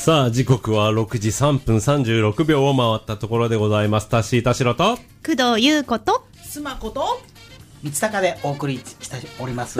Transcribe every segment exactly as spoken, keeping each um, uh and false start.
さあ時刻はろくじさんぷんさんじゅうろくびょうを回ったところでございます。タッシー田代と工藤優子とスマこと三鷹でお送りしております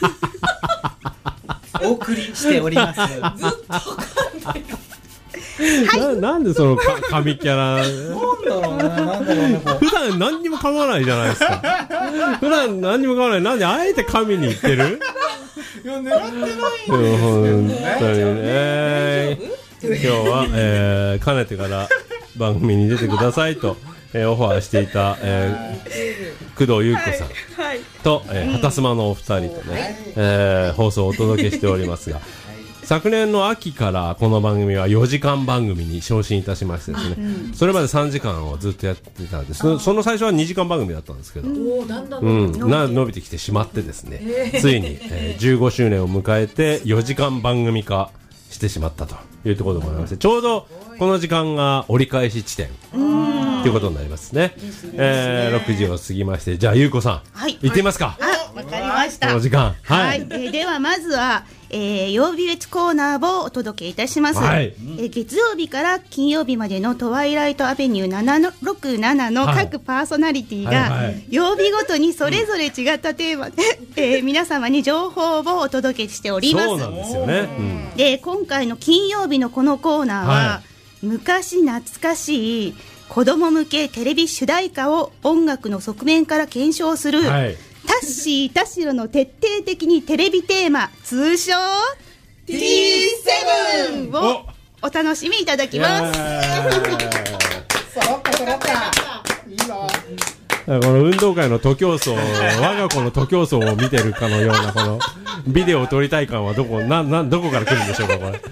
お送りしておりますずっと噛んでるな, なんでそのか神キャラなんだろうねなんだろうねこう普段何にも噛まないじゃないですか普段何にも噛まない。なんであえて神に言ってるいや狙ってないんですけど本当にねね今日は、えー、かねてから番組に出てくださいと、えー、オファーしていた、えー、工藤優子さんと、えー、畑妻のお二人とね、えー、放送をお届けしておりますが昨年の秋からこの番組はよじかん番組に昇進いたしましてですね、うん、それまでさんじかんをずっとやってたんです。その最初はにじかん番組だったんですけど、 おだんだんうん、な伸びてきてしまってですね、えー、ついに、えー、じゅうごしゅうねんを迎えてよじかん番組化してしまったというところでございまして、ちょうどこの時間が折り返し地点ということになりますね。えー、ろくじを過ぎまして、じゃあ優子さん、はい、行ってみますか。 あ、わかりました。 この時間、はい、はい、 えー、ではまずは、えー、曜日別コーナーをお届けいたします、はい、えー、月曜日から金曜日までのトワイライトアベニューななろくななの各パーソナリティが、はいはい、曜日ごとにそれぞれ違ったテーマで、えー、皆様に情報をお届けしております。 そうなんですよね、うん、 で今回の金曜日のこのコーナーは、はい、昔懐かしい子供向けテレビ主題歌を音楽の側面から検証する、はい、タッシー田代の徹底的にテレビテーマ通称 ティーセブン をお楽しみいただきます。 揃った揃ったいいわ。 この運動会の徒競走我が子の徒競走を見てるかのようなこのビデオを撮りたい感はどこななどこから来るんでしょうかこれ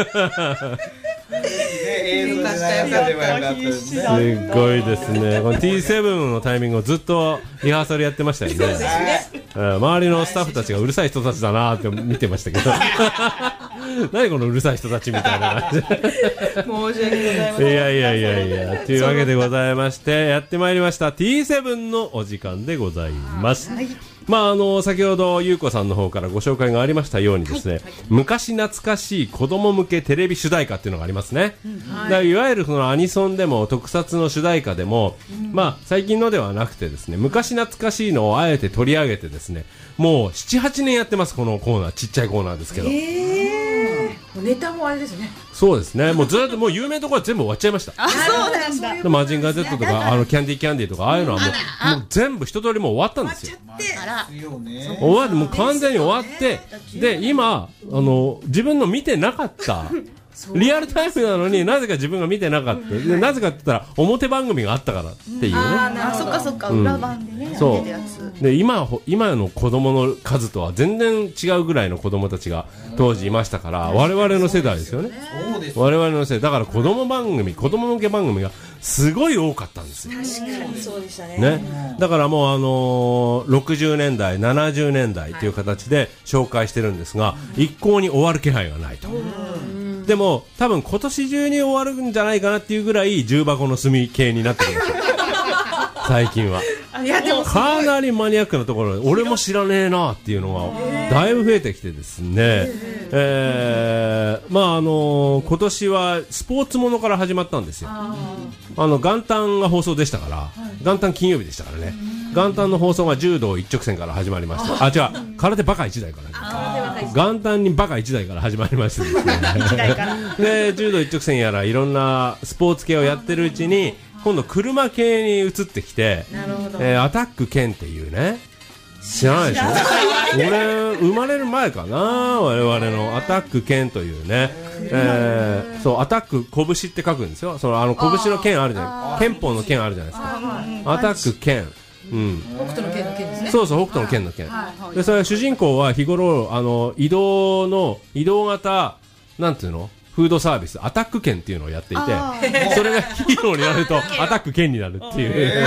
すごいですね。この ティーセブン のタイミングをずっとリハーサルやってましたよね。周りのスタッフたちがうるさい人たちだなって見てましたけど何このうるさい人たちみたいな感じで申し訳ございません。いやいやいやいやというわけでございましてやってまいりました ティーセブン のお時間でございます。はい、まああの先ほど優子さんの方からご紹介がありましたようにですね、はいはい、昔懐かしい子供向けテレビ主題歌っていうのがありますね。うん、はい、だからいわゆるそのアニソンでも特撮の主題歌でも、うん、まあ最近のではなくてですね昔懐かしいのをあえて取り上げてですねもう ななはちねんやってますこのコーナー。ちっちゃいコーナーですけど、えー、ネタもあれですね。 そうですねもうずっともう有名なところは全部終わっちゃいました。 あ、そうなんだ。 マジンガー Z とかあのキャンディーキャンディーとかああいうのはもう、もう全部一通りもう終わったんですよ。 あら終わってもう完全に終わってで今あの自分の見てなかったリアルタイムなのになぜか自分が見てなかったでなぜかって言ったら表番組があったからっていうね、うん、 ああそっかそっか、うん、裏番でねそうで 今, 今の子供の数とは全然違うぐらいの子供たちが当時いましたから我々の世代ですよね。我々の世代だから子供番組子供向け番組がすごい多かったんですよ。 確かにそうでしたね。 ねだからもうあのー、ろくじゅうねんだいななじゅうねんだいという形で紹介してるんですが一向に終わる気配がないと。でも多分今年中に終わるんじゃないかなっていうぐらい重箱の隅系になってきました最近は。 いやでもかなりマニアックなところで俺も知らねえなっていうのがだいぶ増えてきてですね、えー、まああのー、今年はスポーツものから始まったんですよ。あの元旦が放送でしたから、はい、元旦金曜日でしたからね。元旦の放送が柔道一直線から始まりました。あ違う空手バカ一台から元旦にバカ一台から始まりましてですねで柔道一直線やらいろんなスポーツ系をやってるうちに今度車系に移ってきて、えー、アタックケンっていうね知らないでしょ俺生まれる前かな我々のアタックケンというね、えー、そうアタック拳って書くんですよ。そのあの拳の剣あるじゃない憲法の剣あるじゃないですか。アタックケンうん、 北斗の剣の剣ですね。 そうそう北斗の剣の剣、はいはい、でそれは主人公は日頃あの移動の移動型なんていうのフードサービスアタック券っていうのをやっていてそれがヒーローになるとアタック券になるっていう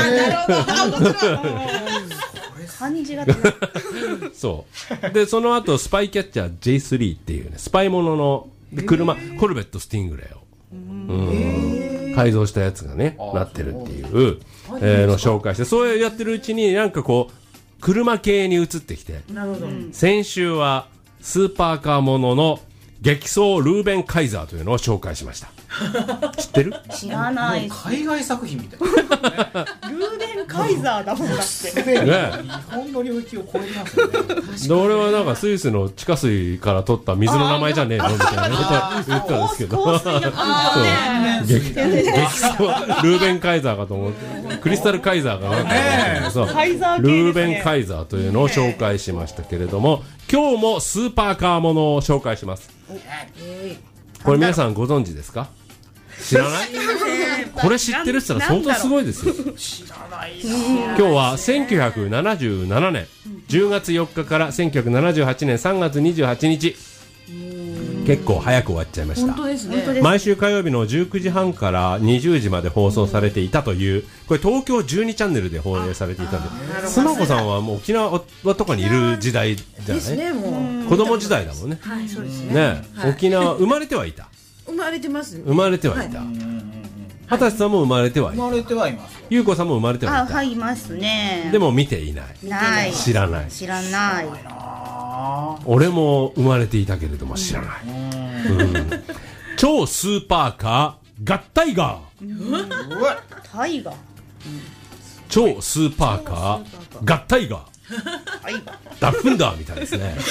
感じがそうでその後スパイキャッチャー ジェイスリー っていうねスパイものの車コルベットスティングレイをうん改造したやつがねなってるっていうえー、の紹介してそうやってるうちになんかこう車系に移ってきてなるほど先週はスーパーカーものの激走ルーベンカイザーというのを紹介しました。知ってる？ 知らない。 海外作品みたいな。 ルーベンカイザーだもんだって。 すでに日本の領域を超えてますよね。 で俺はなんかスイスの地下水から取った水の名前じゃねえのみたいなこと言ってたんですけど、そう激激走ルーベンカイザーかと思ってクリスタルカイザーかなと思って、そうカイザー系ですね。 ルーベンカイザーというのを紹介しましたけれども、今日もスーパーカーものを紹介します。これ皆さんご存知ですか？知らない？これ知ってるって言ったら相当すごいですよ。 知らない今日はせんきゅうひゃくななじゅうななねんじゅうがつよっかからせんきゅうひゃくななじゅうはちねんさんがつにじゅうはちにち、結構早く終わっちゃいました。 本当ですね。 毎週火曜日のじゅうくじはんからにじゅうじまで放送されていたという、これ東京じゅうにチャンネルで放映されていたんで、スマコさんはもう沖縄とかにいる時代じゃない？ ですね、もう。 子供時代だもんね。 はい、そうですね。 ね、 はい沖縄生まれてはいた。 生まれてます。 生まれてはいた。二十歳さんも生まれてはいた。 生まれてはいます。 ゆうこさんも生まれてはいあ、 た。 はい、いますね。 でも見ていない。 ない。 知らない。 知らない。 俺も生まれていたけれども知らない。うん超スーパーカー合体ガー。 タイガー。 超スーパーカー合体ガー。ダッフンダーみたいですね。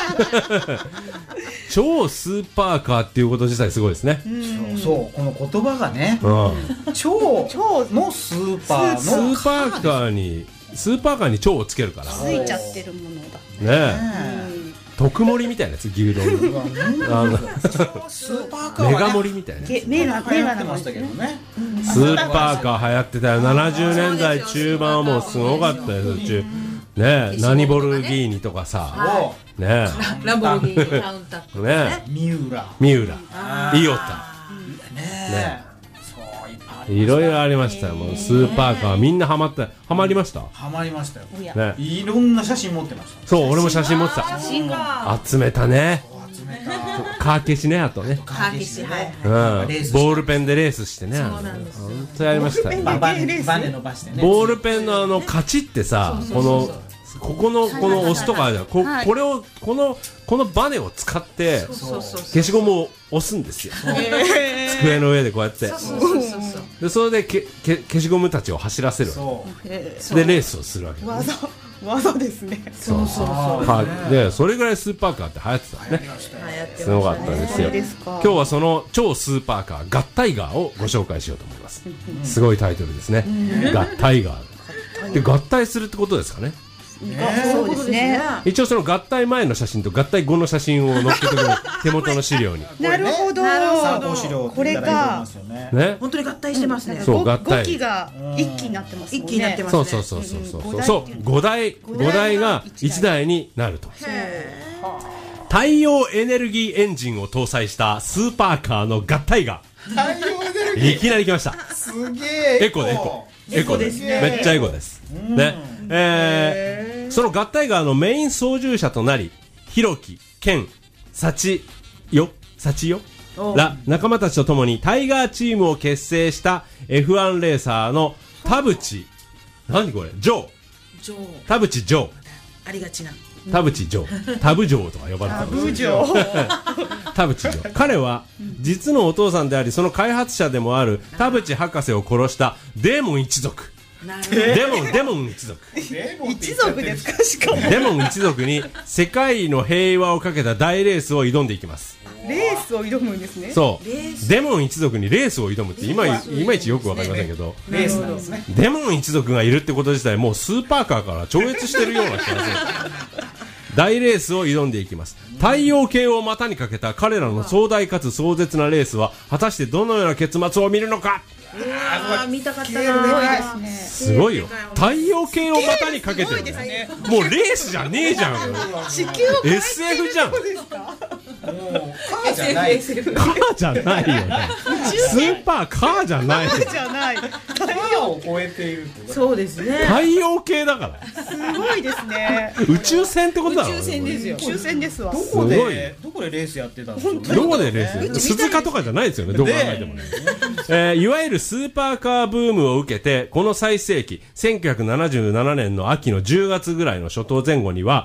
超スーパーカーっていうこと自体すごいですね。 そう、この言葉がね、 うん、 超のスーパーのスーパーカーにスーパーカーに超をつけるからついちゃってるものだ。 ねえ、特盛りみたいなやつ、牛丼のあのスーパーカーはメガ盛りみたいなやつ。 メガメガ流行ってましたけどね。 スーパーカー流行ってたよ。ななじゅうねんだい中盤はもうすごかったよ。中ねえ、ナニボルギーニとかさ、ねえ、 ランボルギーニカウンタックねえ、 三浦、 三浦、イオタ、 ねえ、そういっぱいいろいろありましたよ。もうスーパーカーみんなハマった。ハマりました？ ハマりましたよ。 ね、 いろんな写真持ってました。 そう、俺も写真持ってた。集めたね。カー消しね、あとね。 カー消し、はい。 うん、ボールペンでレースしてね。本当やりましたよ。 ババネバネ伸ばしてね。 ボールペンのあのカチってさ、このここのこの押すとかあるじゃん。ここれをこのこのバネを使って消しゴムを押すんですよ。机の上でこうやって。でそれでけけ消しゴムたちを走らせるわけ。でレースをするわけ。 技技ですね。 そうそうそう。はい。でそれぐらいスーパーカーって流行ってたね。すごかったですよ。今日はその超スーパーカー合体ガーをご紹介しようと思います。すごいタイトルですね。合体ガー。で合体するってことですかね。 そうですね。 一応その合体前の写真と合体後の写真を載っけてくる手元の資料に。 なるほど。 参考資料これか。 ね。 本当に合体してますね。 そう合体。 ごきが一気になってますもんね。 一気になってますね。 そうそうそうそうそう。そう五台五台が一台になると。太陽エネルギーエンジンを搭載したスーパーカーの合体が太陽エネルギーいきなり来ました。 すげえエコでエコエコですね。めっちゃエコです。ね。えー、その合体ガーのメイン操縦者となり、ひろき、けん、さちよ、さちよら仲間たちと共にタイガーチームを結成した エフワン レーサーの田淵、何これ、ジョー、 ジョー、 田淵ジョー、 ありがちな。 田淵ジョー、タブジョーとか呼ばれてたんですよ。田淵ジョー。彼は実のお父さんであり、その開発者でもある田淵博士を殺したデーモン一族。デモン、デモン一族。 一族ですか？しかもデモン一族に世界の平和をかけた大レースを挑んでいきます。 レースを挑むんですね。 そうデモン一族にレースを挑むって今いまいちよくわかりませんけど、 レースなんですね。 デモン一族がいるってこと自体もうスーパーカーから超越してるような気がする。大レースを挑んでいきます。太陽系を股にかけた彼らの壮大かつ壮絶なレースは果たしてどのような結末を見るのか。 ああ、見たかったな。 すごいよ。太陽系を股にかけてるね。もうレースじゃねえじゃん。 地球をエスエフ じゃん。 もうカーじゃない。 カーじゃないよね。スーパーカーじゃない。 じゃない。 太陽を超えている。 そうですね。 太陽系だから。 すごいですね。 宇宙船ってことだろ。 宇宙船ですよ。 宇宙船ですわ。 どこでどこでレースやってたんですか。 どこでレース？鈴鹿とかじゃないですよね。どう考えてもね。えー、いわゆるスーパーカーブームを受けて、この最盛期せんきゅうひゃくななじゅうななねんの秋のじゅうがつぐらいの初頭前後には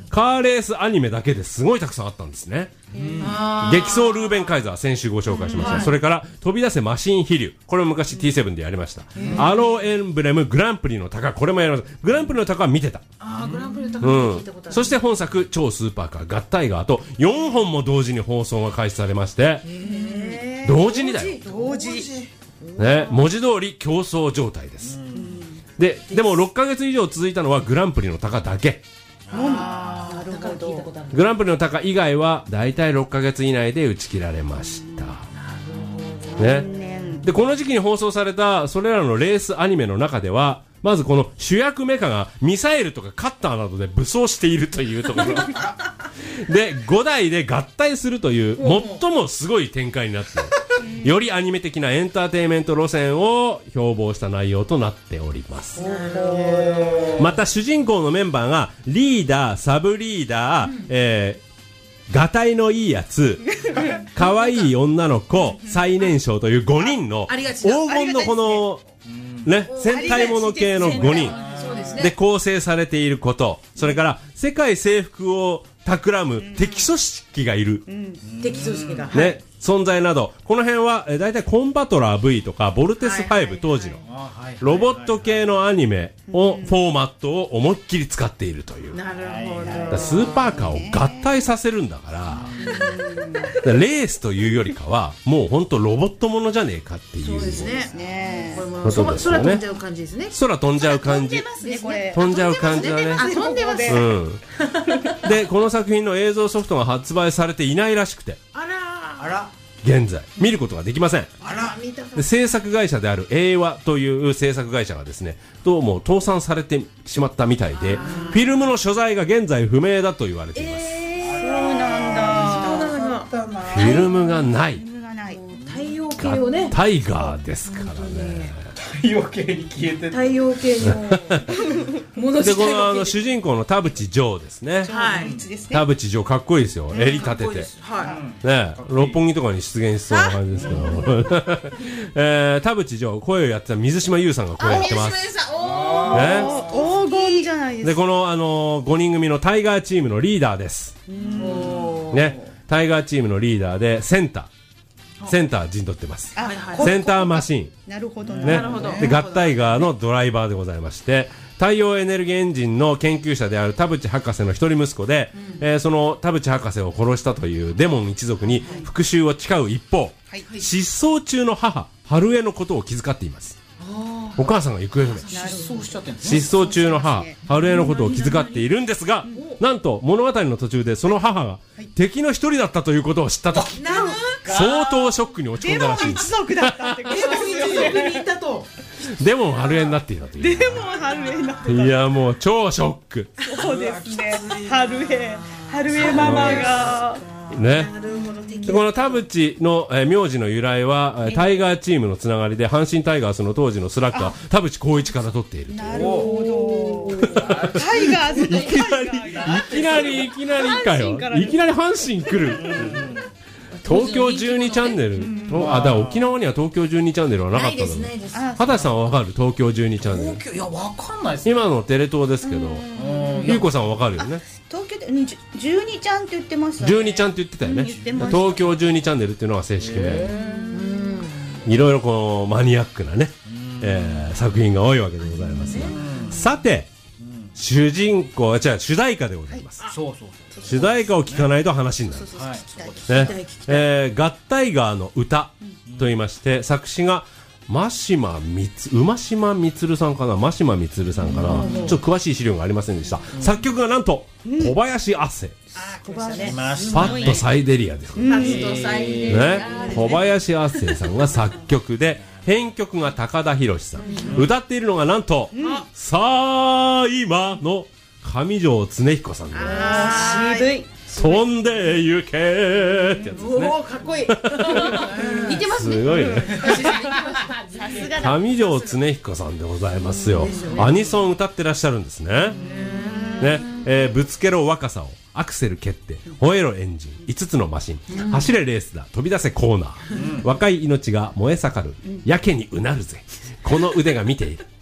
カーレースアニメだけですごいたくさんあったんですね。激走ルーベンカイザー、先週ご紹介しました。それから飛び出せマシン飛竜、これも昔 ティーセブン でやりました。アローエンブレムグランプリの鷹、これもやりました。グランプリの鷹は見てた。 あーグランプリの鷹聞いたことある。 そして本作超スーパーカーガッタイガーとよんほんも同時に放送が開始されまして、同時にだよ。 同時ね、文字通り競争状態です。で、でもろっかげつ以上続いたのはグランプリの鷹だけ。 あーだから聞いたことある。 グランプリの鷹以外はだいたいろっかげつ以内で打ち切られました。ね、でこの時期に放送されたそれらのレースアニメの中では、まずこの主役メカがミサイルとかカッターなどで武装しているというところでごだいで合体するという最もすごい展開になっているよりアニメ的なエンターテインメント路線を標榜した内容となっております。また主人公のメンバーがリーダー、サブリーダー、うんえー、がたいのいいやつ可愛い女の子、最年少というごにんの黄金のこのね、戦隊もの系のごにんで構成されていること、それから世界征服を企む敵組織がいる、うん、 敵組織が、 ね、はい、存在など、この辺はえだいたいコンバトラー ブイ とかボルテスファイブ、当時のロボット系のアニメをフォーマットを思いっきり使っているという。 なるほど。 だスーパーカーを合体させるんだから、だレースというよりかはもう本当ロボットものじゃねえかっていう。そうですね。これも空飛んじゃう感じですね。 空飛んじゃう感じ。飛んじゃう感じだね。 あ、飛んでます。 うん。でこの作品の映像ソフトが発売されていないらしくて、 あらあら現在見ることができません。 あらで制作会社である英和という制作会社がですね、どうも倒産されてしまったみたいで、フィルムの所在が現在不明だと言われています。 えー、そうなんだ。 フィルムがない。 太陽系をね、 タイガーですからね。 太陽系に消えて太陽系の戻でこのあの主人公の田淵城ですね。 はい。 田淵城かっこいいですよ。襟立てて、 はい。 ね、六本木とかに出現しそうな感じですけど、えー、田淵城声をやってた水島優さんが声をやってます。 水島優さん、おー、ね、黄金じゃないですか。 でこのあのごにん組のタイガーチームのリーダーです。ね、タイガーチームのリーダーでセンター。センター陣取ってます。センターマシン。 なるほどね。でガッタイガーのドライバーでございまして、太陽エネルギーエンジンの研究者である田淵博士の一人息子で、うんえー、その田淵博士を殺したというデモン一族に復讐を誓う一方、はい、失踪中の母春江のことを気遣っています。お母さんが行方不明。 失踪しちゃってんの？ 失踪中の母春江のことを気遣っているんですが、なんと物語の途中でその母が敵の一人だったということを知ったとき、相当ショックに落ち込んだらしいです。 デモン一族だったってことですよね。 デモン一族にいたと。 デモン春江になっていたという。 デモン春江になってた。 いやもう超ショック。 そうですね。春江春江ママがね。でこの田淵の、えー、名字の由来は、えー、タイガーチームのつながりで阪神タイガースの当時のスラッガー田淵光一から取っている。 なるほど。タイガースのいきなりいきなりいきなりかよ。いきなり阪神来る。東京じゅうにチャンネル、うん、あだから沖縄には東京じゅうにチャンネルはなかったのね。畑谷さんはわかる？東京じゅうにチャンネル。 いやわかんないです、ね、 今のテレ東ですけど、ゆうこさんはわかるよね。 東京でじゅうにちゃんって言ってましたね。 じゅうにちゃんって言ってたよね。 うん、 東京じゅうにチャンネルっていうのが正式名。いろいろこのマニアックなね、えー、作品が多いわけでございますが、さて主人公はじゃあ主題歌でございます。 はい、そうそうそう主題歌を聞かないと話になる。ね、えー、ガッタイガーの歌と言いまして、作詞が真島みつ馬島充さんかな、真島充さんかな、ちょっと詳しい資料がありませんでした。作曲がなんと小林亜生、 小林パッとサイデリアです。ね、小林亜生さんが作曲で。編曲が高田博さん、うん、歌っているのがなんと、うん、さあ今の上条恒彦さんで、 あ渋い飛んで行けーってやつですね。 おーかっこいい似てますね。 すごいね上条恒彦さんでございますよ、ね、アニソン歌ってらっしゃるんですね。ね、えー、ぶつけろ若さをアクセル蹴って吠えろエンジンいつつのマシン、うん、走れレースだ飛び出せコーナー、うん、若い命が燃え盛る、うん、やけにうなるぜこの腕が見ている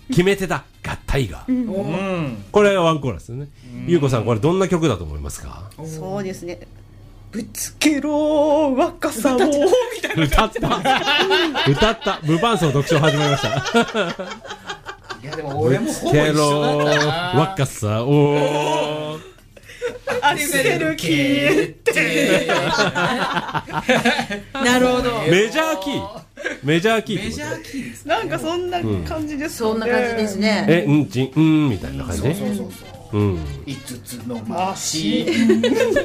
決め手だ合体が、 うんこれはワンコーラスですね。ゆうこさんこれどんな曲だと思いますか？ そうですね。ぶつけろ若さをみたいな。 歌った歌った無伴奏読書始まりました。 いやでも俺もほぼケ一緒ロだったな。 若さをアクセルキーってなるほど。 メジャーキーメジャーキーってことメジャーキーですなんかそんな感じですよね。 そんな感じですね。 えうんちんうんみたいな感じそうそうそうそううん五つのマシ違うん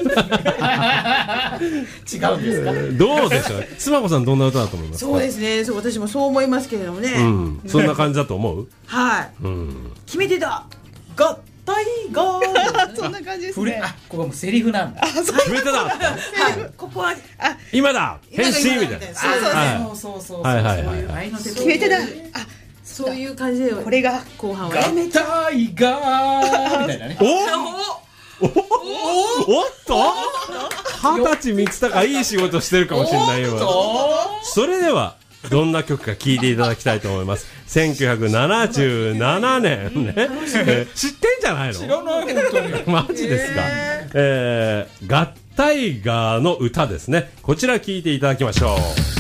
ですか？ どうでしょうスマコさんどんな歌だと思いますか？ そうですね。そう私もそう思いますけれどもね。 うんそんな感じだと思うはい。 うん決め手だ。合体が。 そんな感じですね。 フレあここはもうセリフなんだ。 決めてだはい。ここは今だ変身みたいなそうそうはいそうそうそうはいはいはいそういう愛の手決め手だ。あ、 そういう感じでこれが後半は合ね。 体がーみたいなね。 おおおっと二十歳三つ高いい仕事してるかもしれないよ。それではどんな曲か聴いていただきたいと思います。せんきゅうひゃくななじゅうななねんね、えー知ってんじゃないの？ 知らない本当に。 マジですか？えー、合体ガーの歌ですね。こちら聴いていただきましょう。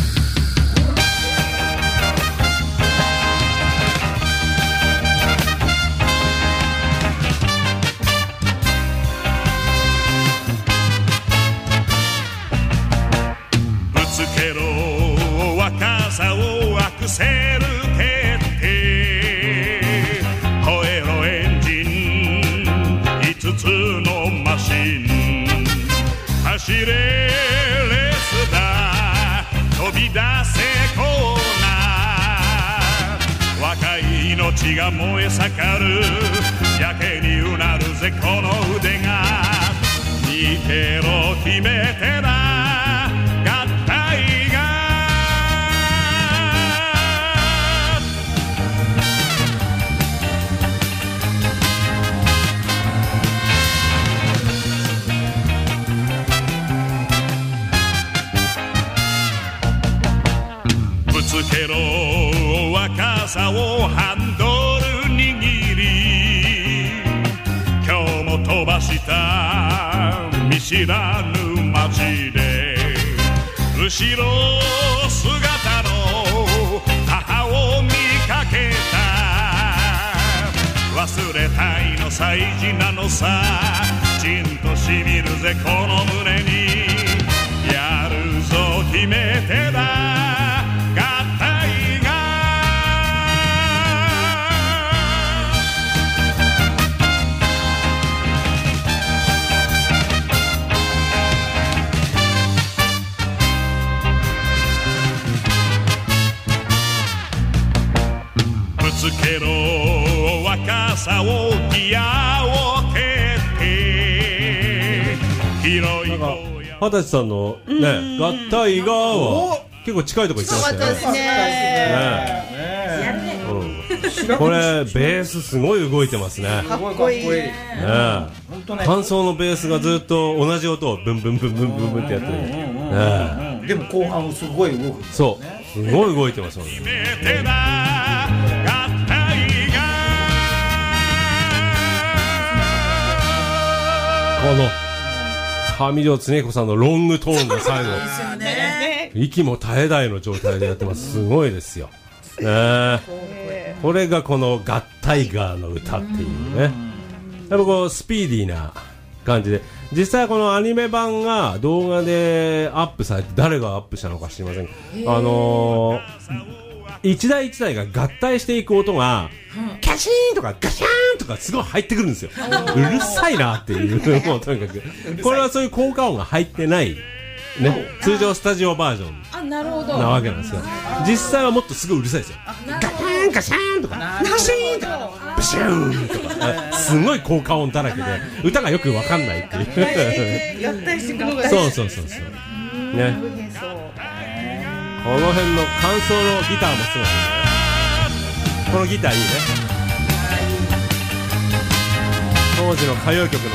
ぶつけろ若さをアクセル蹴って吠えろエンジン五つのマシン走れレースだ飛び出せコーナー若い命が燃え盛るやけにうなるぜこの腕が見てろ決めてだ合体がぶつけろ若さをハンドル握り今日も飛ばした見知らぬ街で後ろ姿の母を見かけた忘れたいのさ意地なのさじんとしみるぜこの胸にやるぞ決めてだ合体がぶつけろ若さをギアを蹴って広いなんか二十歳さんのね合体ガーは結構近いところ行ってましたよね。 ですね。 ねうんこれベースすごい動いてますね。 かっこいい。 ね本当ね。 感想のベースがずっと同じ音をブンブンブンブンブンブンってやってる。ねうんでも後半すごい動く。 そうすごい動いてますもんね。 決めてだ合体がこの上條恒彦さんのロングトーンが最後ね。 息も絶え絶えの状態でやってますすごいですよ、ね、これがこの合体ガーの歌っていうねやっぱこうスピーディーな感じで実際このアニメ版が動画でアップされて誰がアップしたのか知りませんあのー一台一台が合体していく音がキャシーンとかガシャーンとかすごい入ってくるんですようるさいなっていうもうとにかくこれはそういう効果音が入ってないね通常スタジオバージョンあ、なるほど。 なわけなんですよ実際はもっとすごいうるさいですよガシャーンガシャーンとかガシーンとかブシューンとかすごい効果音だらけで歌がよくわかんないっていう合体していくのがそうそうそうそうねこの辺の感想のギターもすごいねこのギターいいね当時の歌謡曲の感じね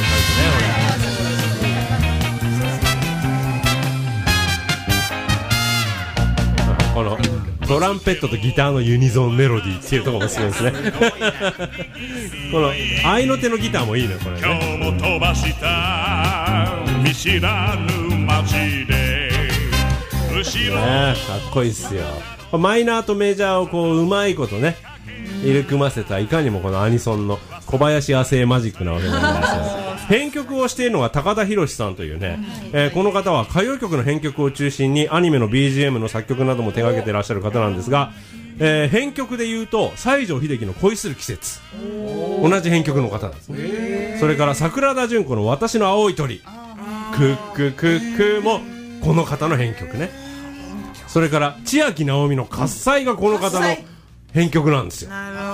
これこのこトランペットとギターのユニゾンメロディーっていうところもすごいですねこの合いの手のギターもいいねこれね。 今日も飛ばした見知らぬ街で後ろ、 ね、かっこいいっすよ。マイナーとメジャーをこううまいことね入れ組ませたいかにもこのアニソンの小林亜生マジックなわけなんですよ編曲をしているのが高田博さんというね、えー、この方は歌謡曲の編曲を中心にアニメの ビージーエム の作曲なども手掛けていらっしゃる方なんですが、えー、編曲でいうと西城秀樹の恋する季節同じ編曲の方なんですね。それから桜田淳子の私の青い鳥クッククックもこの方の編曲ね。それから千秋直美の喝采がこの方の編曲なんですよ。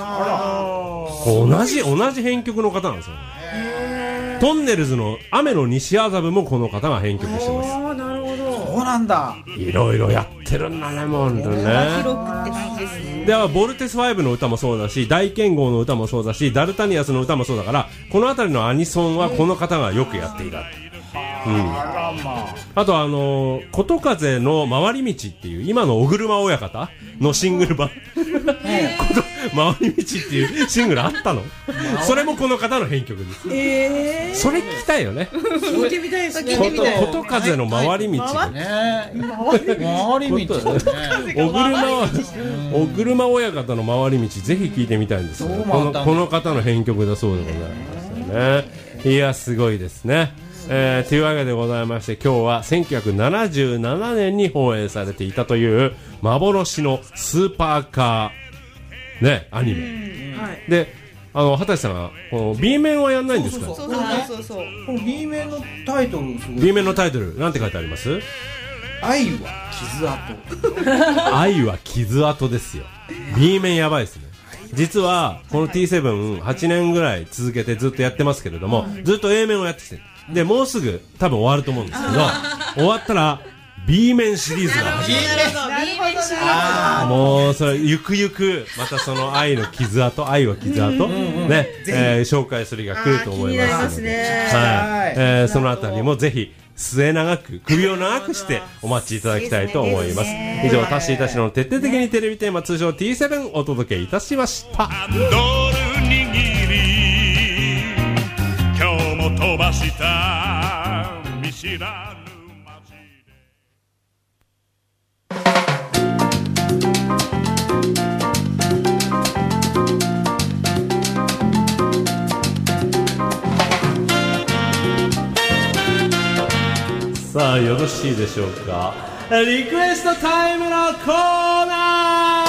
同じ同じ編曲の方なんですよ。トンネルズの雨の西麻布もこの方が編曲してます。 ああなるほど。 そうなんだ。 いろいろやってるんだねもんね。 広くって感じですね。 ではボルテスファイブの歌もそうだし大剣豪の歌もそうだしダルタニアスの歌もそうだからこの辺りのアニソンはこの方がよくやっていた。うん、あとあのー、琴風の回り道っていう今の小車親方のシングル版回り道っていうシングルあったのそれもこの方の編曲です、 えー、 それ聞きたいよね聞いてみたいですね。 琴風の回り道ね回り道小車小車親方の回り道ぜひ聞いてみたいんですよ。この、この方の編曲だそうでございますよね。いやすごいですね。えー、というわけでございまして今日はせんきゅうひゃくななじゅうななねんに放映されていたという幻のスーパーカー、ね、アニメ、はい、であの畑さんがこの B 面はやんないんですか。 そうそうそうそうこの B 面のタイトルすごい B 面のタイトルなんて書いてあります。 愛は傷跡愛は傷跡ですよ。 B 面やばいですね。実はこの ティーセブンはちねんぐらい続けてずっとやってますけれどもずっと A 面をやってきてでもうすぐ多分終わると思うんですけど終わったら B 面シリーズが始まる。 あもうそれゆくゆくまたその愛の傷跡愛は傷跡ね、えー、紹介する日が来ると思いますので、はい、えー、そのあたりもぜひ末永く首を長くしてお待ちいただきたいと思います。以上タッシーたちの徹底的にテレビテーマ通称 ティーセブン お届けいたしました。 ドル握り今日も飛ばした見知らぬ街でさあよろしいでしょうか。リクエストタイムのコーナ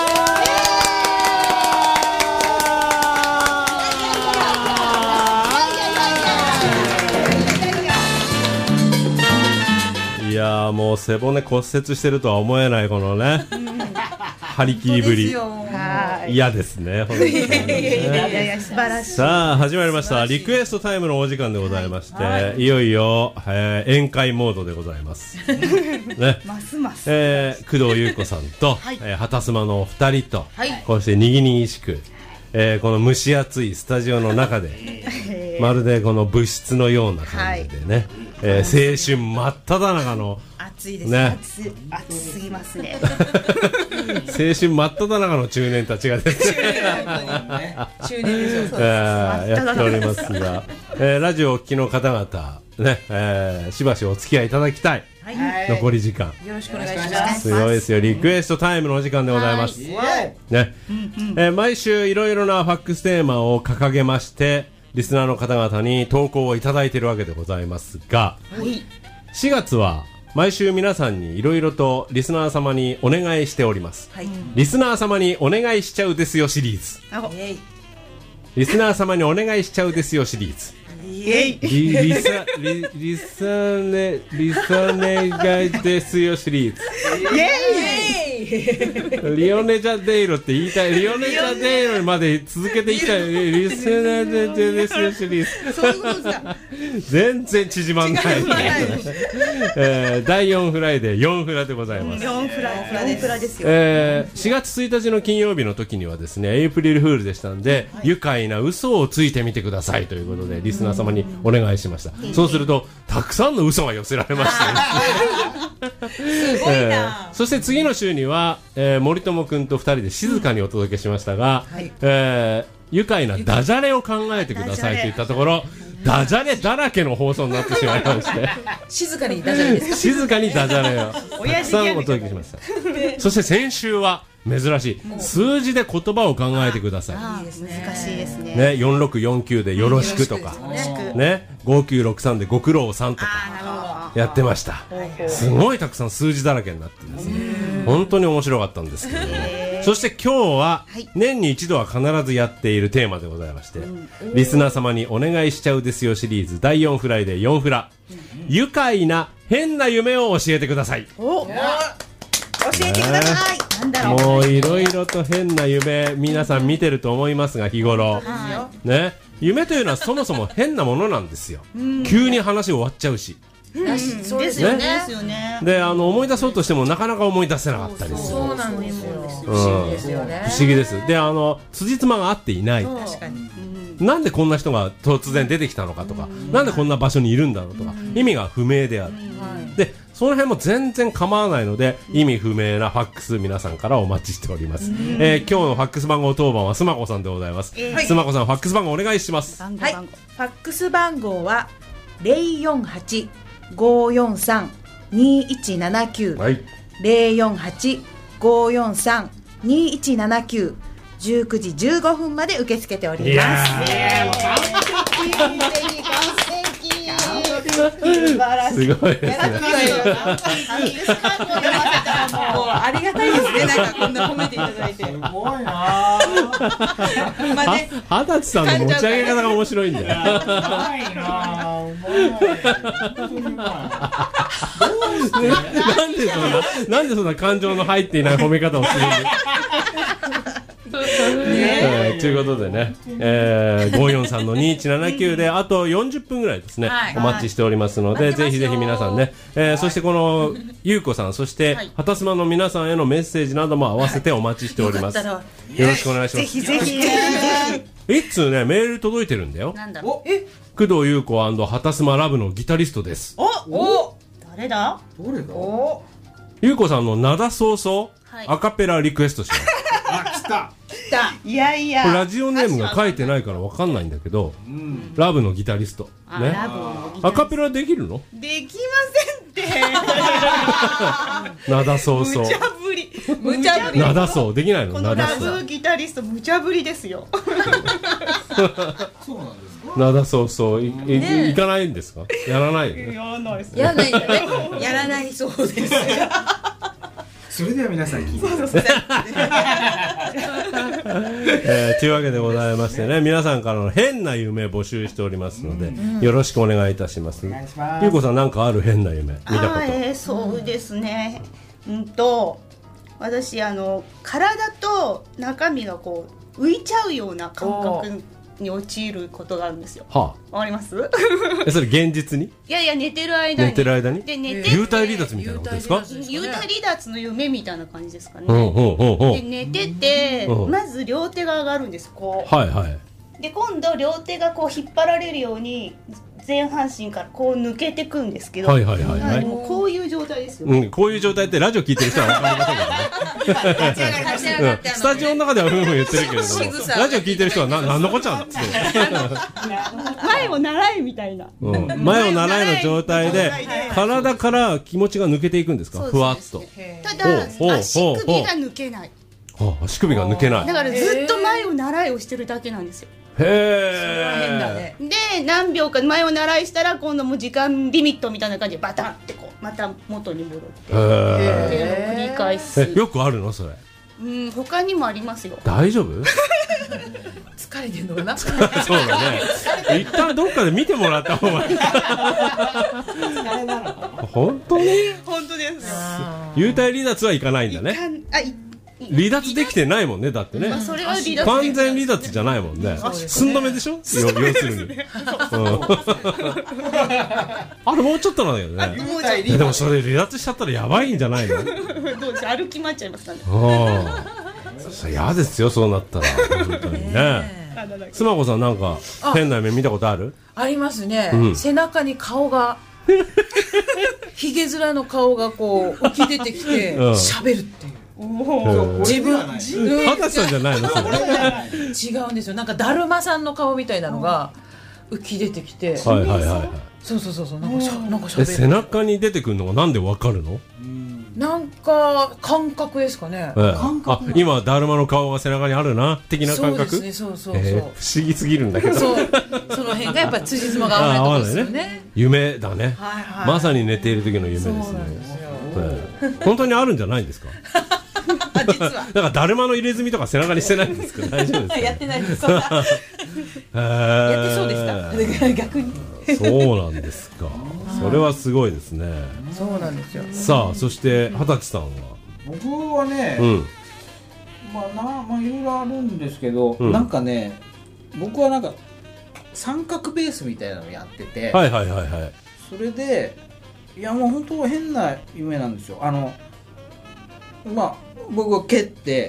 ー。いやーもう背骨骨折してるとは思えないこのね張り切りぶり嫌ですね本当にね。 いやいやいや素晴らしい。 さあ始まりましたリクエストタイムのお時間でございまして、はい、いよいよ、えー、宴会モードでございますね、 ますます、 えー、工藤優子さんと、はい、えー、畑妻のお二人と、はい、こうしてにぎにぎしく、えー、この蒸し暑いスタジオの中でまるでこの物質のような感じでね、はい、えー、青春真っ只中の暑いですね。暑, 暑すぎますね青春真っ只中の中年たちがですね中年でしょう、 えー、やっておりますが、えー、ラジオをお聞きの方々ね、えー、しばしお付き合いいただきたい、はい、残り時間よろしくお願いします。 すごいですよ。リクエストタイムのお時間でございます、はいね、うんうん、えー、毎週いろいろなファックステーマを掲げましてリスナーの方々に投稿をいただいているわけでございますが、はい、しがつは毎週皆さんにいろいろとリスナー様にお願いしております、はい、リスナー様にお願いしちゃうですよシリーズ。リスナー様にお願いしちゃうですよシリーズ。リ, リサリリサネリサネガイですよシリーズ。イエイリオネジャデイロって言いたい。リオネジャデイロまで続けていきたい。リサネですよシリーズ。そういうことですか。全然縮まんない、えー、だいよんフライデーよんフラでございます。 よんフラですよ、 えー、しがつついたちの金曜日の時にはですねエイプリルフールでしたんで、はい、愉快な嘘をついてみてくださいということでリスナー様にお願いしました。そうするとたくさんの嘘が寄せられましたよすごいえなーそして次の週には、えー森友くんとふたりで静かにお届けしましたが、 はいえー愉快なダジャレを考えてくださいといったところ、ダジャレだらけの放送になってしまいまして静かにダジャレですか。 静かにダジャレをたくさんお届けしましたそして先週は珍しい数字で言葉を考えてください、 あー難しいですね。 ね、よんろくよんきゅうでよろしくとか、 よろしく。 ね、ごきゅうろくさんでご苦労さんとかあーなるほど。 やってました。すごいたくさん数字だらけになってですね、本当に面白かったんですけど、そして今日ははい年に一度は必ずやっているテーマでございまして、リスナー様にお願いしちゃうですよシリーズだいよんフライデーよんフラ、愉快な変な夢を教えてください。 お、教えてください。 なんだろう。 もういろいろと変な夢皆さん見てると思いますが、日頃ね、夢というのはそもそも変なものなんですよ。急に話終わっちゃうし、 そうでよね。 ですすよね。 ですよね。 であの思い出そうとしてもなかなか思い出せなかったりする。 そうなんですよ。不うん思議ですよね。 不思議です。であの辻褄が合っていない、 確かに。 なんでこんな人が突然出てきたのかとか、なんでこんな場所にいるんだろうとか、意味が不明である。でその辺も全然構わないので、意味不明なファックス皆さんからお待ちしております。えー今日のファックス番号当番はスマコさんでございます。 はいスマコさんファックス番号お願いします。 はい。 番号番号。 ファックス番号は零四八五四三二一七九はい。 零四八五四三二一七九十九時十五分まで受け付けておりいやます。 素晴らしい。 すごいですね。 もうありがたいですね。なんかこんな褒めていただいて。 すごいなぁ。 まあね、 は二十歳さんの持ち上げ方が面白いんだよ。 うまいなぁ。うまい。本当にうまなんでそんな、なんでそんな感情の入っていない褒め方をするんですか。えーということでね、えー、ごよんさんのにいちななきゅうであとよんじゅっぷんぐらいですね、 はいお待ちしておりますので、ぜひぜひ皆さんね、えー、そしてこのゆうこさん、そしてはいはたすまの皆さんへのメッセージなども合わせてお待ちしております。 よかよったらろしくお願いします。 ぜひぜひ。 一通ね、メール届いてるんだよ。 なんだろえ、 工藤優子はたすまラブのギタリストです。 お、お、 う。誰だ？ どれだ。 お、 優子さんの灘早々、 はいアカペラリクエストします。 あ、来た。 来た。 いやいこれラや。 ジオネームが書いてないからわかんないんだけど、 うん。 ラブのギタリスト。ね。 あラブのギタリアカペラできるの？ できませんって。 灘早無 々。 茶ぶり。 無茶ぶり。 灘そうできないの？ このラ灘そう。 ブギタリスト無茶ぶりですよ。 そうなんですか。 灘そうそういいねえいかないんですか？やらないよね。 やらないですやらないんだね。やらないそうです。 それでは皆さん聞いてください。 えーというわけでございましてね、皆さんからの変な夢募集しておりますので、よろしくお願いいたします。 お願いしますゆうこさんなんかある変な夢見たこと？ あーえーそうですね。うんと私あの体と中身がこう浮いちゃうような感覚に陥ることがあるんですよ。 はわかります？ あ。えそれ現実に？ いやいや寝てる間に。 寝てる間に？ で寝てて幽体離脱みたいなことですか？ 幽体離脱の夢みたいな感じですかね。 うんうんうんうん。 で寝てて、 うんまず両手が上がるんですこはいはい。 うで今度両手がこう引っ張られるように前半身からこう抜けてくんですけど、 はいはいはいはいもうこういう状態ですよ、 うん、こういう状態ってラジオ聞いてる人は分かりませんけどね。 立ち上がり立ち上うんがって、 スタジオの中ではふんふん言ってるけれど仕草も、ラジオ聞いてる人はな何のこっちゃんっつって、 前を習いみたいな。 うん、前を習いの状態で体から気持ちが抜けていくんですか？ そうですふわっと。 ただほうほう足首が抜けない。 はあ、足首が抜けない。 だからずっと前を習いをしてるだけなんですよ。 へ変だね。 で何秒か前を習いしたら今度もう時間リミットみたいな感じでバタンってこうまた元に戻ってってえ。へいうのを繰り返す。 え。え、よくあるのそれ？ うん他にもありますよ。 大丈夫？ 疲れてんのかな。 そうだね。一旦どっかで見てもらった方がいい。本当に？ 本当ですよ。 幽体離脱はいかないんだね。 かんあい離脱できてないもんね、だってね。 まあそれは離脱完全離脱じゃないもんね。寸止めでしょ？よ要するに。うんあれもうちょっとなんだけどね。 もうちょっいやでもそれ離脱しちゃったらやばいんじゃないの？ とどうです歩き回っちゃいますかね。 ああ。それ嫌ですよ、そうなったら。本当にね。スマコさんなんか変な夢見たことある？ ありますね、 うん背中に顔がヒゲ面の顔がこう浮き出てきてうん喋るっていう。 うん自分二十歳さんじゃないのそれ。 違うんですよ。なんかだるまさんの顔みたいなのが浮き出てきて、 はいはいはいはい。 そうそうそうそう、なんかしゃなんかえ、 喋る。 背中に出てくるのがなんでわかるの？ なんか感覚ですかね。 ええあ、今だるまの顔が背中にあるな的な感覚。 そうですね、そうそうそう。 えー不思議すぎるんだけど。 そう、その辺がやっぱ辻褄が合わないところですよね。 夢だね。 はいはい。 まさに寝ている時の夢ですね。 そうなんですよ。 ええ本当にあるんじゃないんですか？ あ、実は。 だからだるまの入れ墨とか背中にしてないんですか？大丈夫ですか？ やってないです。そんなやってそうでした。逆に。 そうなんですか。それはすごいですね。 そうなんですよ。 さあ、そして二十歳さんは。 僕はね、 うん。 まあな、まあいろいろあるんですけど、 うんなんかね、僕はなんか三角ベースみたいなのをやってて、 はいはいはいはい。 それで、いやもう本当変な夢なんですよ。あの、まあ僕は蹴って、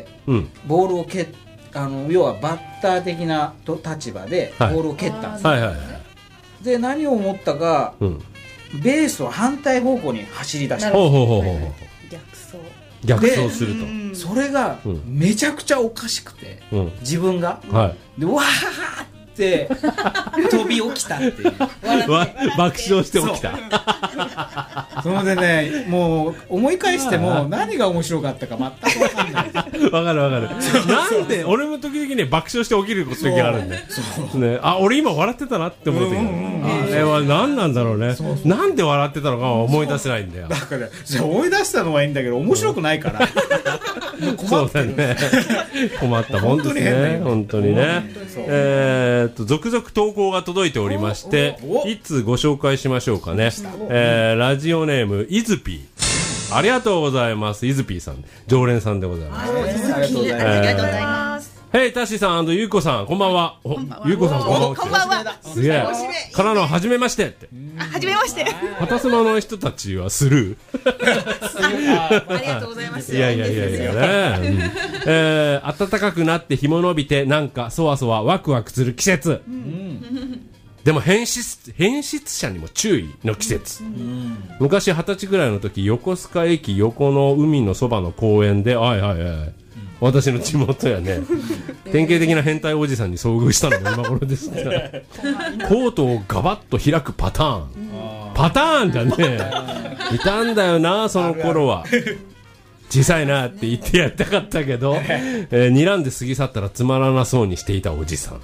うん。 ボールを蹴っあの要はバッター的なと立場でボはいールを蹴ったんですよ。 はいはいはい。 で何を思ったか、 うん。 ベースを反対方向に走り出した。 ほうほうほうほうほう。 逆走。 逆走すると。 うんそれがうんめちゃくちゃおかしくて、 うん。 自分がはい。 でわーって飛び起きたっていう。 わ爆笑して起きた。 それでね、もう思い返しても何が面白かったか全く分かんない。 わかるわかる。なんで、俺も時々ね、爆笑して起きる時があるんで。ね、あ、俺今笑ってたなって思う時がある。あれは何なんだろうね。なんで笑ってたのかは思い出せないんだよ。 だからそれ思い出したのはいいんだけど面白くないから。 そうだね。困ったもんですね。本当にね。えーっと、続々投稿が届いておりまして、いつご紹介しましょうかね。えー、ラジオネーム、イズピー。ありがとうございます。イズピーさん。常連さんでございます。 ありがとうございます。 ありがとうございます。 ヘイ、タッシーさんゆうこさん、こんばんは。お、ゆうこさん、こんばんは。 こんばんは。 すげえ。からの、はじめましてって。 あ、はじめまして。 片スマの人たちはスルー。 ありがとうございます。 いやいやいやいやね。うんえー、暖かくなって日も伸びて、なんか、そわそわワクワクする季節。でも変質、変質者にも注意の季節。昔二十歳ぐらいの時、横須賀駅横の海のそばの公園で、はいはいはい。私の地元やね、典型的な変態おじさんに遭遇したのも今頃ですが、コートをガバッと開くパターン。パターンじゃねえ。いたんだよな、その頃は。小さいなって言ってやりたかったけど、えー、睨んで過ぎ去ったらつまらなそうにしていたおじさん。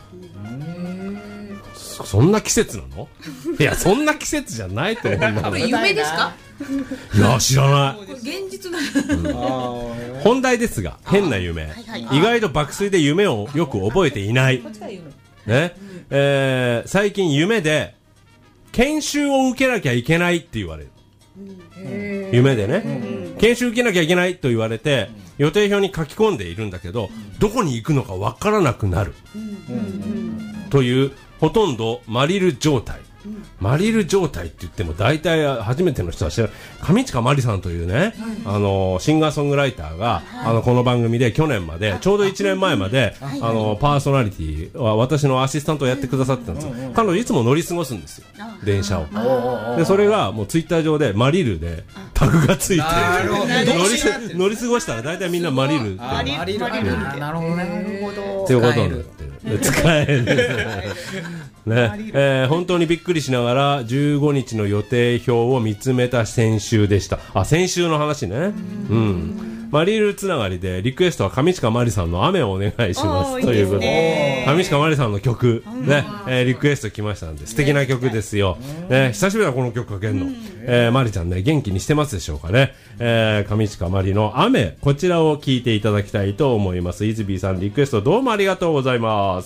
そ, そんな季節なの？いや、そんな季節じゃないと思うんだけど。 これ夢ですか？ いや、知らない。 現実の。 本題ですが、変な夢。意外と爆睡で夢をよく覚えていない。ね。えー、最近夢で、研修を受けなきゃいけないって言われる。夢でね。研修受けなきゃいけないと言われて、予定表に書き込んでいるんだけど、どこに行くのかわからなくなる。という、ほとんどマリル状態。マリル状態って言っても大体初めての人は知らない。上近まりさんというね、あのシンガーソングライターが、あのこの番組で去年までちょうどいちねんまえまで、あのパーソナリティは私のアシスタントをやってくださってたんですよ。彼女いつも乗り過ごすんですよ、電車を。でそれがもうツイッター上でマリルでタグがついて乗りす乗り過ごしたら大体みんなマリルってマリルなるほどね。 っていうことになってる。使えるね、えー、本当にびっくりしながらじゅうごにちの予定表を見つめた先週でした。あ、先週の話ね。うん。マリルつながりでリクエストは上近まりさんの雨をお願いしますということで、上近まりさんの曲ね、えー、リクエスト来ましたんで素敵な曲ですよ。ね、久しぶりだこの曲かけんの。えー、まりちゃんね元気にしてますでしょうかね。えー、上近まりの雨、こちらを聴いていただきたいと思います。イズビーさんリクエストどうもありがとうございます。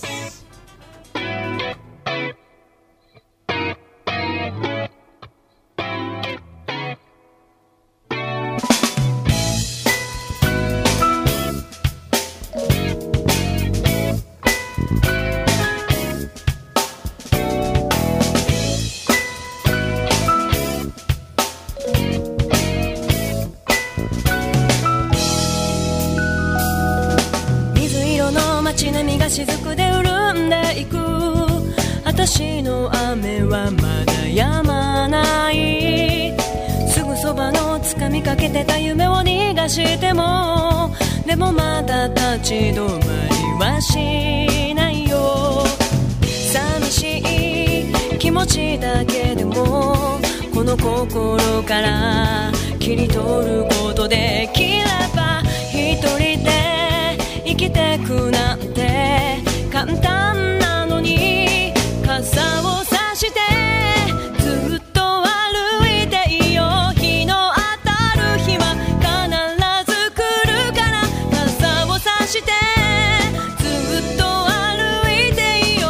雫で潤んでいく私の雨はまだ止まなないすぐそばの掴みかけてた夢を逃がしてもでもまだ立ち止まりはしないよ寂しい気持ちだけでもこの心から切り取ることできれば一人で生きてくなんて簡単なのに傘を差してずっと歩いていよう日の当たる日は必ず来るから傘を差してずっと歩いていよう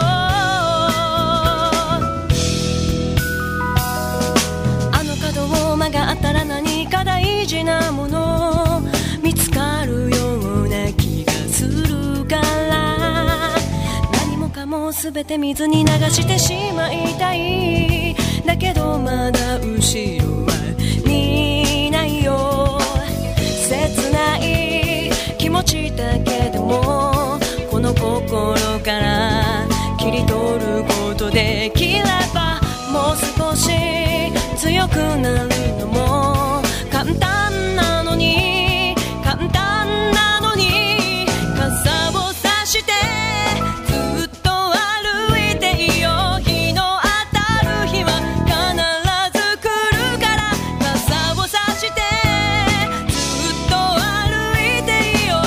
あの角を曲がったら何か大事なもの見つかるような気がするから何もかもすべて水に流してしまいたいだけどまだ後ろは見ないよ切ない気持ちだけでもこの心から切り取ることできればもう少し強くなるのも簡単なのに簡単なのに傘を差してずっと歩いていよう日の当たる日は必ず来るから傘を差してずっと歩いていよ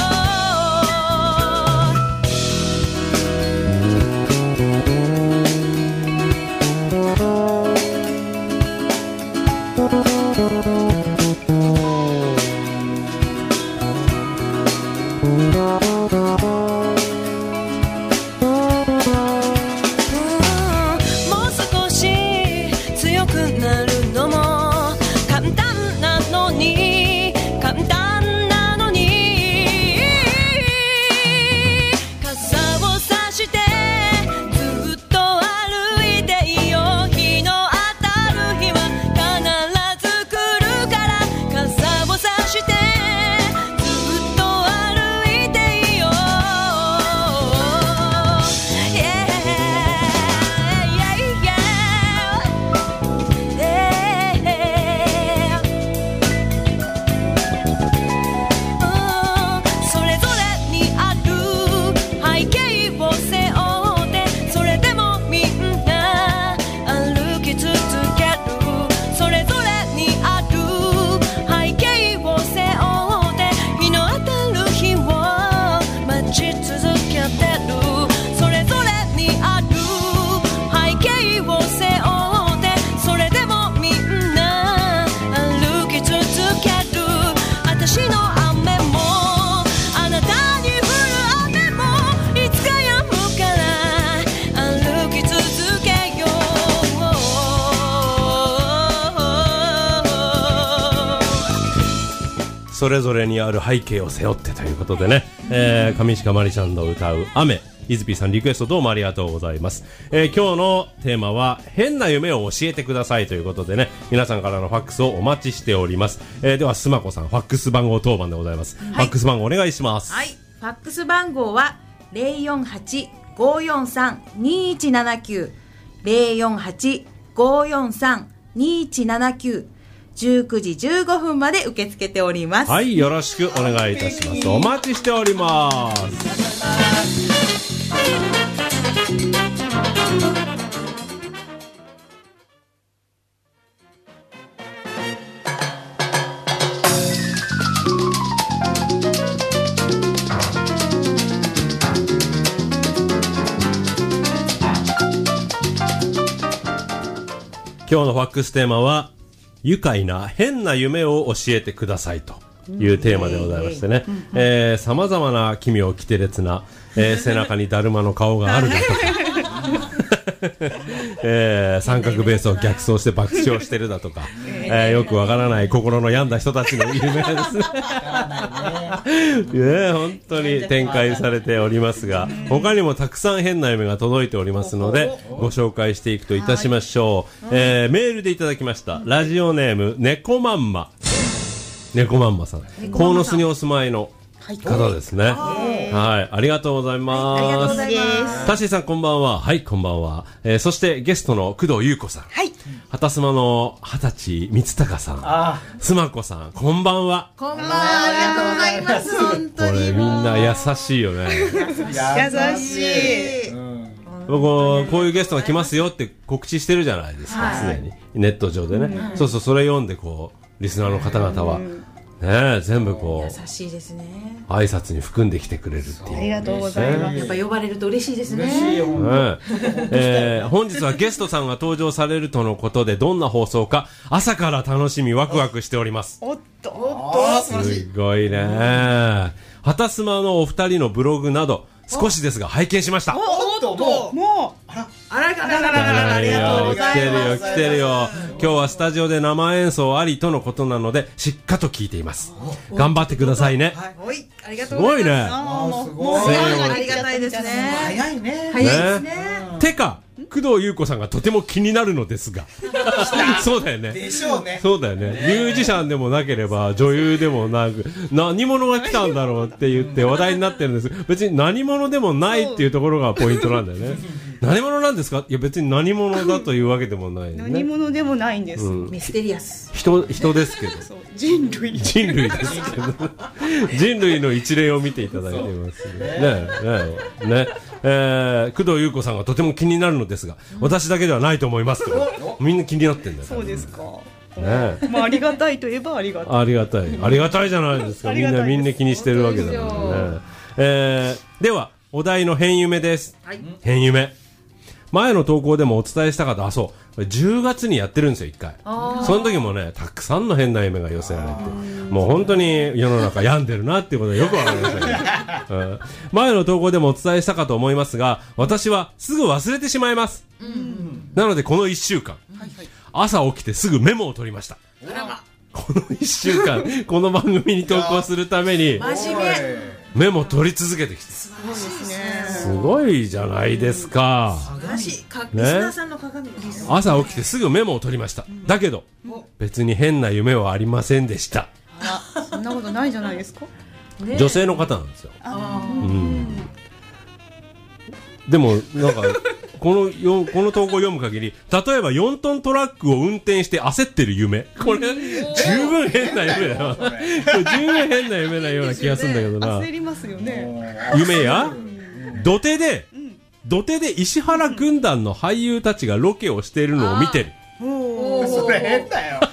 それぞれにある背景を背負ってということでね、えー、上鹿まりちゃんの歌う雨、イズピーさんリクエストどうもありがとうございます。えー、今日のテーマは変な夢を教えてくださいということでね、皆さんからのファックスをお待ちしております。えー、ではスマコさんファックス番号当番でございます、はい、ファックス番号お願いします。 はい、ファックス番号は ゼロよんはち ごよんさん にいちななきゅう ゼロよんはち ごよんさん にいちななきゅうじゅうくじじゅうごふんまで受け付けております。 はい、よろしくお願いいたします。お待ちしております。今日のファックステーマは愉快な変な夢を教えてくださいというテーマでございましてね、えー、様々な奇妙奇て烈な、えー、背中にだるまの顔があるだとかえー、三角ベースを逆走して爆笑してるだとか、えー、よくわからない心の病んだ人たちの夢ですねね、本当に展開されておりますが、他にもたくさん変な夢が届いておりますのでご紹介していくといたしましょう。えー、メールでいただきました。ラジオネーム猫まんま、猫まんまさん、鴻巣にお住まいの方ですね。はい、ありがとうございます。 ありがとうございます。 タッシーさんこんばんは。はい、こんばんは。えー、そしてゲストの工藤優子さん。 はい、 畑スマの二十歳光隆さん、 あスマコさん、こんばんは。 こんばんは。ありがとうございます。本こ当に。 れみんな優しいよね。 ー優しい。 僕こういうゲストが来ますよって告知してるじゃないですか、すでにネット上でね、そうそう、それ読んでこうリスナーの方々はね、全部こう優しいですね。 挨拶に含んできてくれるっていう。 ありがとうございます。 やっぱ呼ばれると嬉しいですね。 嬉しいよ。 ねえー本日はゲストさんが登場されるとのことで、どんな放送か朝から楽しみワクワクしております。 おっと。 あー素晴らしい。 すごいね。畑スマのお二人のブログなど少しですが拝見しました。 おっともうもう。 あらららららら、ありがとうございます。 来てるよ来てるよ。今日はスタジオで生演奏ありとのことなのでしっかと聞いています。頑張ってくださいね。 おい、ありがすとうございます。 ごいね。 あーすごい。 もうありがたいですね。 早いね。 早いですね。 てか工藤優子さんがとても気になるのですがそうだよね。 でしょうね。 そうだよね。ミュージシャンでもなければ女優でもなく、何者が来たんだろうって言って話題になってるんです。別に何者でもないっていうところがポイントなんだよね。何者なんですか？いや別に何者だというわけでもないよね。 何者でもないんです。 うんミステリアス。 人人ですけど。 人類。 人類ですけど。人類の一例を見ていただいていますね。ねえねえねえー、工藤優子さんがとても気になるのですが、私だけではないと思いますと。みんな気になってんだよ。 そうですか。 ねえ。 まあありがたいといえばありがたい。 ありがたい。ありがたいじゃないですか。みんな、みんな気にしてるわけだからね。えー、では、お題の変夢です。 はい。 変夢。前の投稿でもお伝えしたかと、あ、そう。これじゅうがつにやってるんですよ、一回。その時もね、たくさんの変な夢が寄せられて、もう本当に世の中病んでるなっていうことがよくわかりましたけど、うん、前の投稿でもお伝えしたかと思いますが、私はすぐ忘れてしまいます。うん、なのでこのいっしゅうかん、はいはい、朝起きてすぐメモを取りました。このいっしゅうかん、この番組に投稿するために、 真面目。 メモ取り続けてきて。 すごいですね。 すごいじゃないですか。 鏡。か、リスナーさんの鏡です。 朝起きてすぐメモを取りました。だけど、別に変な夢はありませんでした。 あ、そんなことないじゃないですか。 女性の方なんですよ。うん、でもなんかこのよこの投稿を読む限り、例えばよんトントラックを運転して焦ってる夢、これ十分変な夢だよ。十分変な夢なような気がするんだけどな。 焦りますよね。 夢や土手で土手で石原軍団の俳優たちがロケをしているのを見てる。 それ変だよ。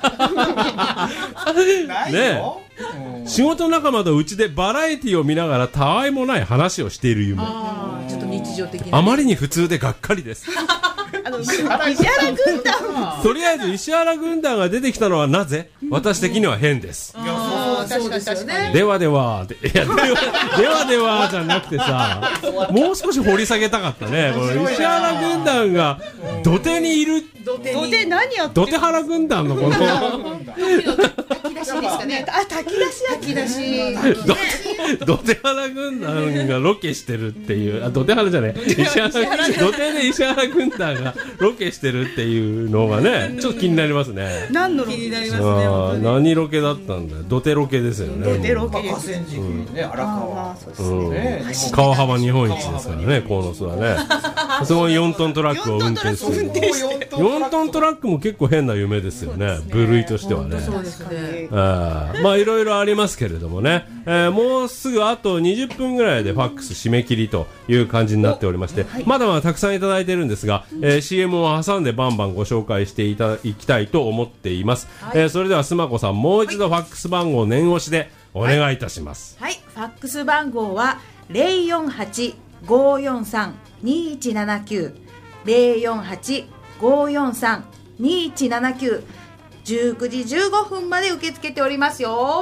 ないよ。 仕事仲間とうちでバラエティを見ながらたわいもない話をしている夢。 あー、ちょっと日常的な。 あまりに普通でがっかりです。 あの石原軍団。 とりあえず石原軍団が出てきたのはなぜ？私的には変です。 いや、そうそうですよね。 ではでは、で、いや、ではではではじゃなくてさ、もう少し掘り下げたかったね。この石原軍団が土手にいる。 土手土手何やって土手原軍団のこの炊き出しですかね。 あ、炊き出し炊き出し。 土手原軍団がロケしてるっていう、あ、土手原じゃねえ、石原、土手で石原軍団がロケしてるっていうのがね、ちょっと気になりますね。 何のロケ？ 気になりますね。 あ、何ロケだったんだよ。土手ロケですよね。 土手ロケ河川敷にね、荒川。 うんね、 川幅日本一ですからね、鴻巣はね。そこによんトントラックを運転する。よんトントラックも結構変な夢ですよね、部類としてはね。 そうですね。 あ、まあいろいろありますけれどもね、えー、もうすぐあとにじゅっぷんぐらいでファックス締め切りという感じになっておりまして、まだまだたくさんいただいてるんですが、えー、シーエム を挟んでバンバンご紹介していただきたいと思っています。はい、えー、それではスマコさん、もう一度ファックス番号を念押しでお願いいたします。 はい、はい、ファックス番号は ゼロよんはち ごーよんさん にいちななきゅう ゼロよんはち ごーよんさん にいちななきゅう、じゅうくじじゅうごふんまで受け付けておりますよ。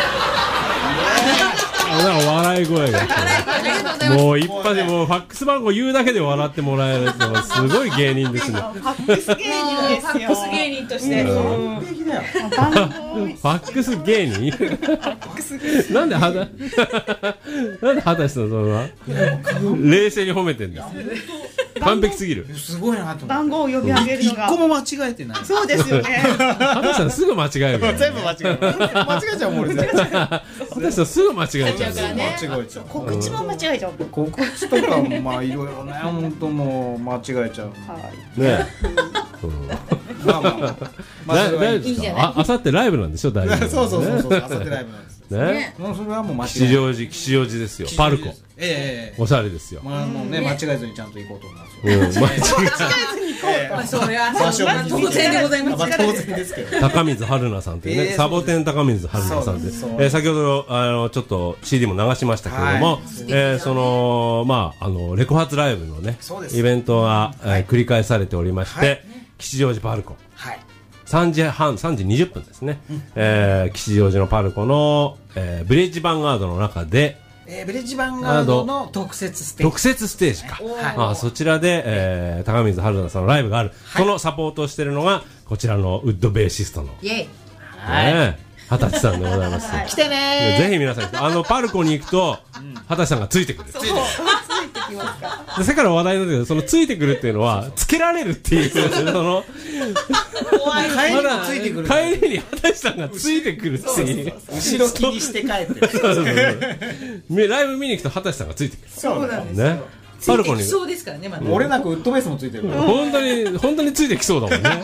なんか笑い声がもう一発でもうファックス番号言うだけで笑ってもらえるってすごい芸人ですね。 ファックス芸人ですよ。 ファックス芸人として、 うん、ファックス芸人なんではだなんではだしのその冷静に褒めてんだ。完璧すぎる。 すごいなと思って。 番号を呼び上げるのが一個も間違えてない。 そうですよね。 はだしさんすぐ間違える。 全部間違える。間違えちゃうもん俺全部。 はだしさんすぐ間違えちゃう。 間違えちゃう。 告知も間違えちゃう。 告知とかまあいろいろね、本当もう間違えちゃう。 はい。 ね。 まあまあまあまあそれはいい大丈夫ですか。あ、あさってライブなんでしょ、大丈夫。 そうそうそうそうあさってライブなんですね。 もうそれはもう間違いない吉祥寺、吉祥寺ですよ。パルコ。 ええおしゃれですよ。 まあもうね間違えずにちゃんと行こうと思いますよ。 うん、間違まあそれは場所まあ当然でございます。 まあ当然ですけど。 高水春菜さんというね、 えーサボテン高水春菜さんで、 そうですえー先ほどあのちょっと シーディー も流しましたけれども、 はいえーそのまああのレコ発ライブのねそうですイベントが、えーはい繰り返されておりまして、 はい吉祥寺パルコはい。 さんじはんさんじにじゅっぷんですね、えー吉祥寺のパルコの、えー、ブリッジヴァンガードの中でえー、ブリッジヴァンガードの特設ステージ。 特設ステージか、 はいあそちらで、えー高水春菜さんのライブがある、そのサポートをしているのがこちらのウッドベーシストのイエイ。 ねえ二十歳さんでございます。 来てねぜひ皆さんあのパルコに行くと二十歳さんがついてくる。で世界の話題なんだけど、そのついてくるっていうのはつけられるっていうその帰りもついてくる。 帰りに二十歳さんがついてくるっていう。 後ろ気にして帰ってる。 そうそうそうみライブ見に行くと二十歳さんがついてくる。 そうなんです。 ね。パルコについてきそうですからねまだ。 漏れなくウッドベースもついてるから。 本当に本当についてきそうだもんね。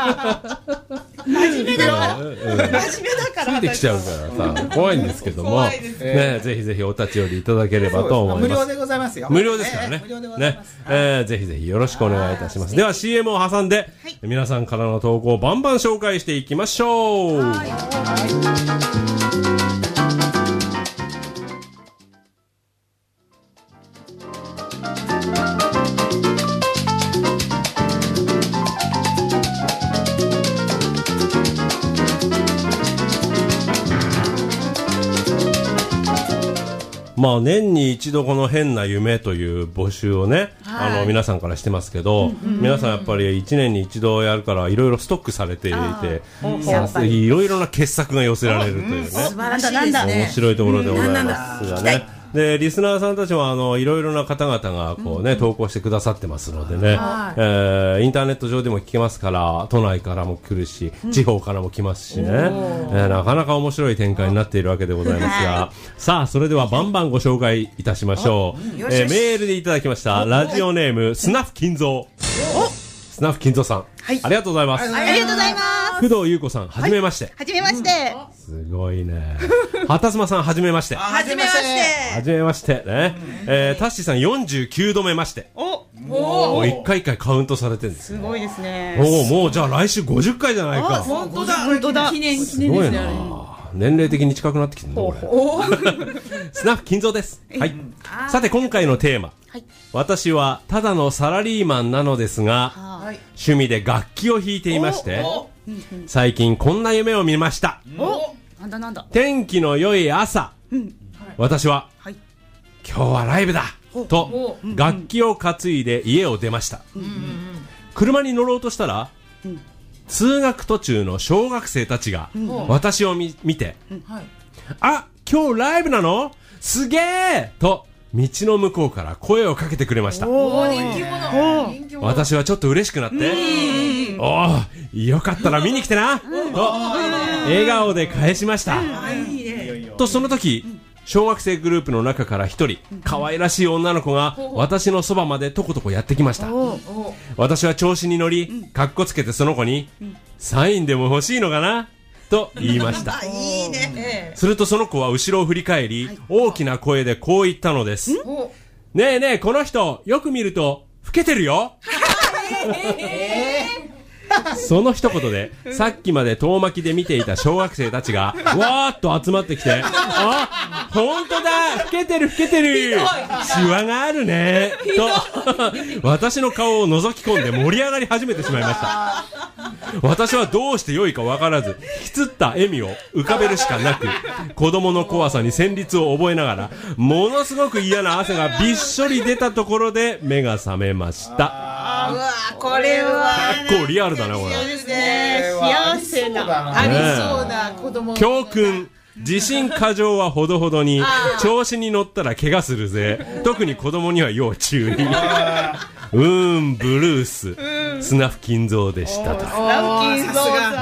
真面目だからうん真面目だからついてきちゃうからさ怖いんですけども、 怖いですね、ぜひぜひお立ち寄りいただければと思います。 無料でございますよ。 無料ですからね。 えー無料でございねます。、 えーぜひぜひよろしくお願いいたします。では シーエム を挟んで、皆さんからの投稿をバンバン紹介していきましょう。まあ年に一度この変な夢という募集をね、あの皆さんからしてますけど、皆さんやっぱり一年に一度やるからいろいろストックされていて、さいろいろな傑作が寄せられるというね、 素晴らしいです面ね。 白いところでございますがね。でリスナーさんたちもあのいろいろな方々がこうね、投稿してくださってますのでね、えーインターネット上でも聞けますから、都内からも来るし、地方からも来ますしね、えーなかなか面白い展開になっているわけでございますが、さあそれではバンバンご紹介いたしましょう。えーメールでいただきましたラジオネームスナフ金蔵、スナフ金蔵さん、ありがとうございます。 ありがとうございます工藤優子さん、はじめまして。 はじめましてすごいね。畑妻さん、はじめまして。 はじめまして。 はじめましてね。えー、タッシーさんよんじゅうきゅうどめまして。 おもういっかいいっかいカウントされてるんですね。 すごいですねおお、もうじゃあ来週ごじゅっかいじゃないか。 本当だ。 本当だ記念記すごい念ですね。 な。年齢的に近くなってきてるね、これ。スナフ金蔵です。はい。さて今回のテーマ。私はただのサラリーマンなのですが、趣味で楽器を弾いていまして、最近こんな夢を見ました。 おなんだなんだ天気の良い朝、私は、 はい今日はライブだと楽器を担いで家を出ました。車に乗ろうとしたら、通学途中の小学生たちが私を見見て、あ、今日ライブなの？すげえと道の向こうから声をかけてくれました。 おー人気者。人気者。 私はちょっと嬉しくなって、おお、よかったら見に来てなと笑顔で返しました。とその時、小学生グループの中から一人可愛らしい女の子が私のそばまでとことこやってきました。私は調子に乗り、かっこつけてその子に、サインでも欲しいのかなと言いました。 いいね。 するとその子は後ろを振り返り、大きな声でこう言ったのです。ねえねえ、この人よく見ると老けてるよ。その一言でさっきまで遠巻きで見ていた小学生たちがわーっと集まってきて、あ、本当だ、老けてる老けてる、シワがあるねと私の顔を覗き込んで盛り上がり始めてしまいました。私はどうして良いか分からず、引きつった笑みを浮かべるしかなく、子供の怖さに旋律を覚えながら、ものすごく嫌な汗がびっしょり出たところで目が覚めました。 うわこれは結構リアルだね、これ。 ですね。 幸せなありそうな子供。 教訓、自信過剰はほどほどに、調子に乗ったら怪我するぜ。特に子供には要注意。うーん、ブルース、スナフ金蔵でしたと。 ラウキンゾーさ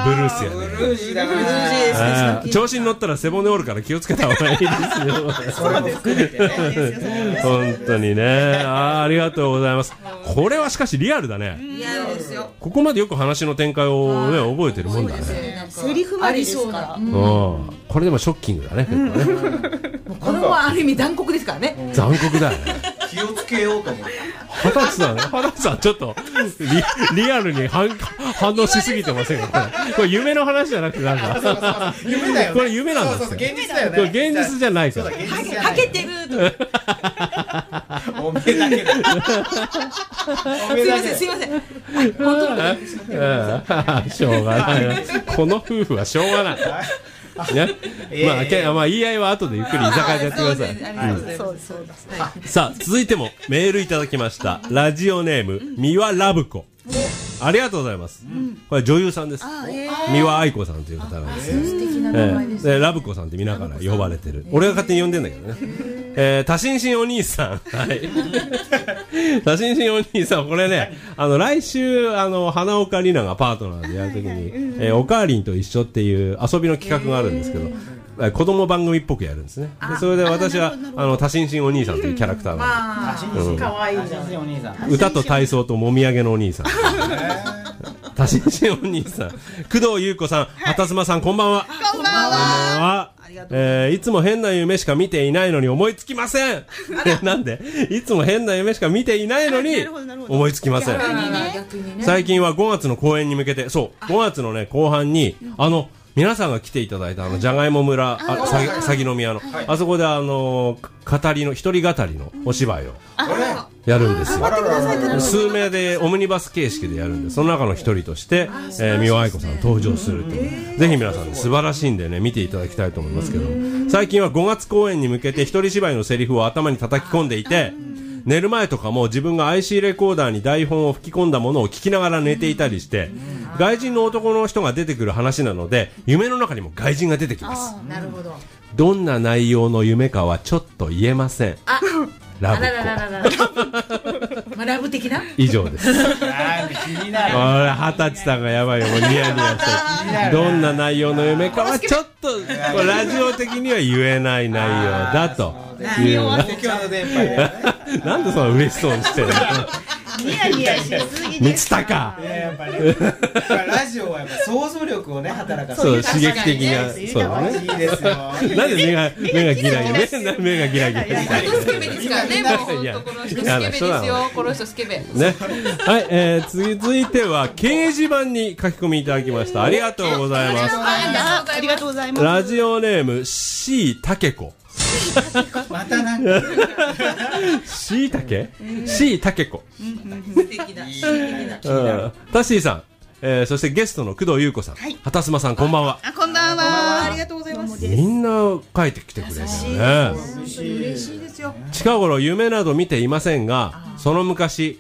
ブルースやね。 ブルーシーだからあー調子に乗ったら背骨折るから気をつけた方がいいですよ。 それも含めてね。 本当にね。あーありがとうございます。これはしかしリアルだね。 リアルですよ。 ここまでよく話の展開をね覚えてるもんだね。 セリフまでですから。 うん。これでもショッキングだね。結構ねこれもある意味残酷ですからね。 残酷だよね。 気をつけようと思って。 畑内さん、畑内さんちょっとリ、リアルに反、反応しすぎてませんか？これ夢の話じゃなくてなんか夢だよね。 これ夢なんですよ。 そうそうそう現実だよね。 これ現実じゃないから。 そうだ現実じゃはないけてるとか。 おめえだけだ。おめえだけだ。 すいませんすいません。はい本当のこと言ってしまってうんしょうがないな。この夫婦はしょうがない。ね、まあ、けまあ、言い合いは後でゆっくり居酒屋でやってください。 そうですそうです。はい。 さあ、続いてもメールいただきました。ラジオネーム、三輪ラブ子。ありがとうございます。これ女優さんです。三輪愛子さんという方なんですよ。 素敵な名前です。 でラブ子さんって皆から呼ばれてる。俺が勝手に呼んでんだけどね。えー、多心心お兄さん。はい。多心心お兄さん、これね、あの、来週、あの、花岡里奈がパートナーでやるときに、えー、おかわりんと一緒っていう遊びの企画があるんですけど、子供番組っぽくやるんですね。でそれで私は、あの、多心心お兄さんというキャラクターなんで、 かわいいじゃん。お兄さん。 歌と体操ともみあげのお兄さん。多心心お兄さん。工藤優子さん、畑妻さん、こんばんは。 こんばんは。 えー、いつも変な夢しか見ていないのに思いつきません。なんでいつも変な夢しか見ていないのに思いつきません。最近はごがつの公演に向けて、そうごがつのね後半にあの皆さんが来ていただいたあのじゃがいも村あ鷺宮のあそこであの語りの一人語りのお芝居をやるんですよ。数名でオムニバス形式でやるんで、その中の一人として、えー、三輪愛子さん登場するという、ぜひ皆さん、ね、素晴らしいんでね見ていただきたいと思いますけど、最近はごがつ公演に向けて一人芝居のセリフを頭に叩き込んでいて、寝る前とかも自分が アイシー レコーダーに台本を吹き込んだものを聞きながら寝ていたりして、外人の男の人が出てくる話なので夢の中にも外人が出てきます。 なるほど。 どんな内容の夢かはちょっと言えません。 あラブあらららららまあラブ的な以上です。 気になる。 俺二十歳さんがやばいよ、もうニヤニヤしてどんな内容の夢かはちょっとこれラジオ的には言えない内容だという公共の電波でなんでそんな嬉しそうにしてるのニヤニヤしすぎ満ちたか。 いややっぱねラジオはやっぱ想像力をね働かせそうる。 刺激的なそうだね。 いいですよ。 なんで目が目がギラギラ目目がギラギラスケベですからね。もう本当この人スケベですよ。この人スケベ。 ね。はい、えー、続いては掲示板に書き込みいただきました。ありがとうございます。 ありがとうございます。 ラジオネーム C たけこ。 またなんかしいたけ ?C たけこ。 素敵だ。 タッシーさん、えー、そしてゲストの工藤優子さん、 はい、 畑妻さん、こんばんは。 あ、こんばんは。ありがとうございます。 みんな書いてきてくれるよね。 嬉しいですよ。 近頃夢など見ていませんが、その昔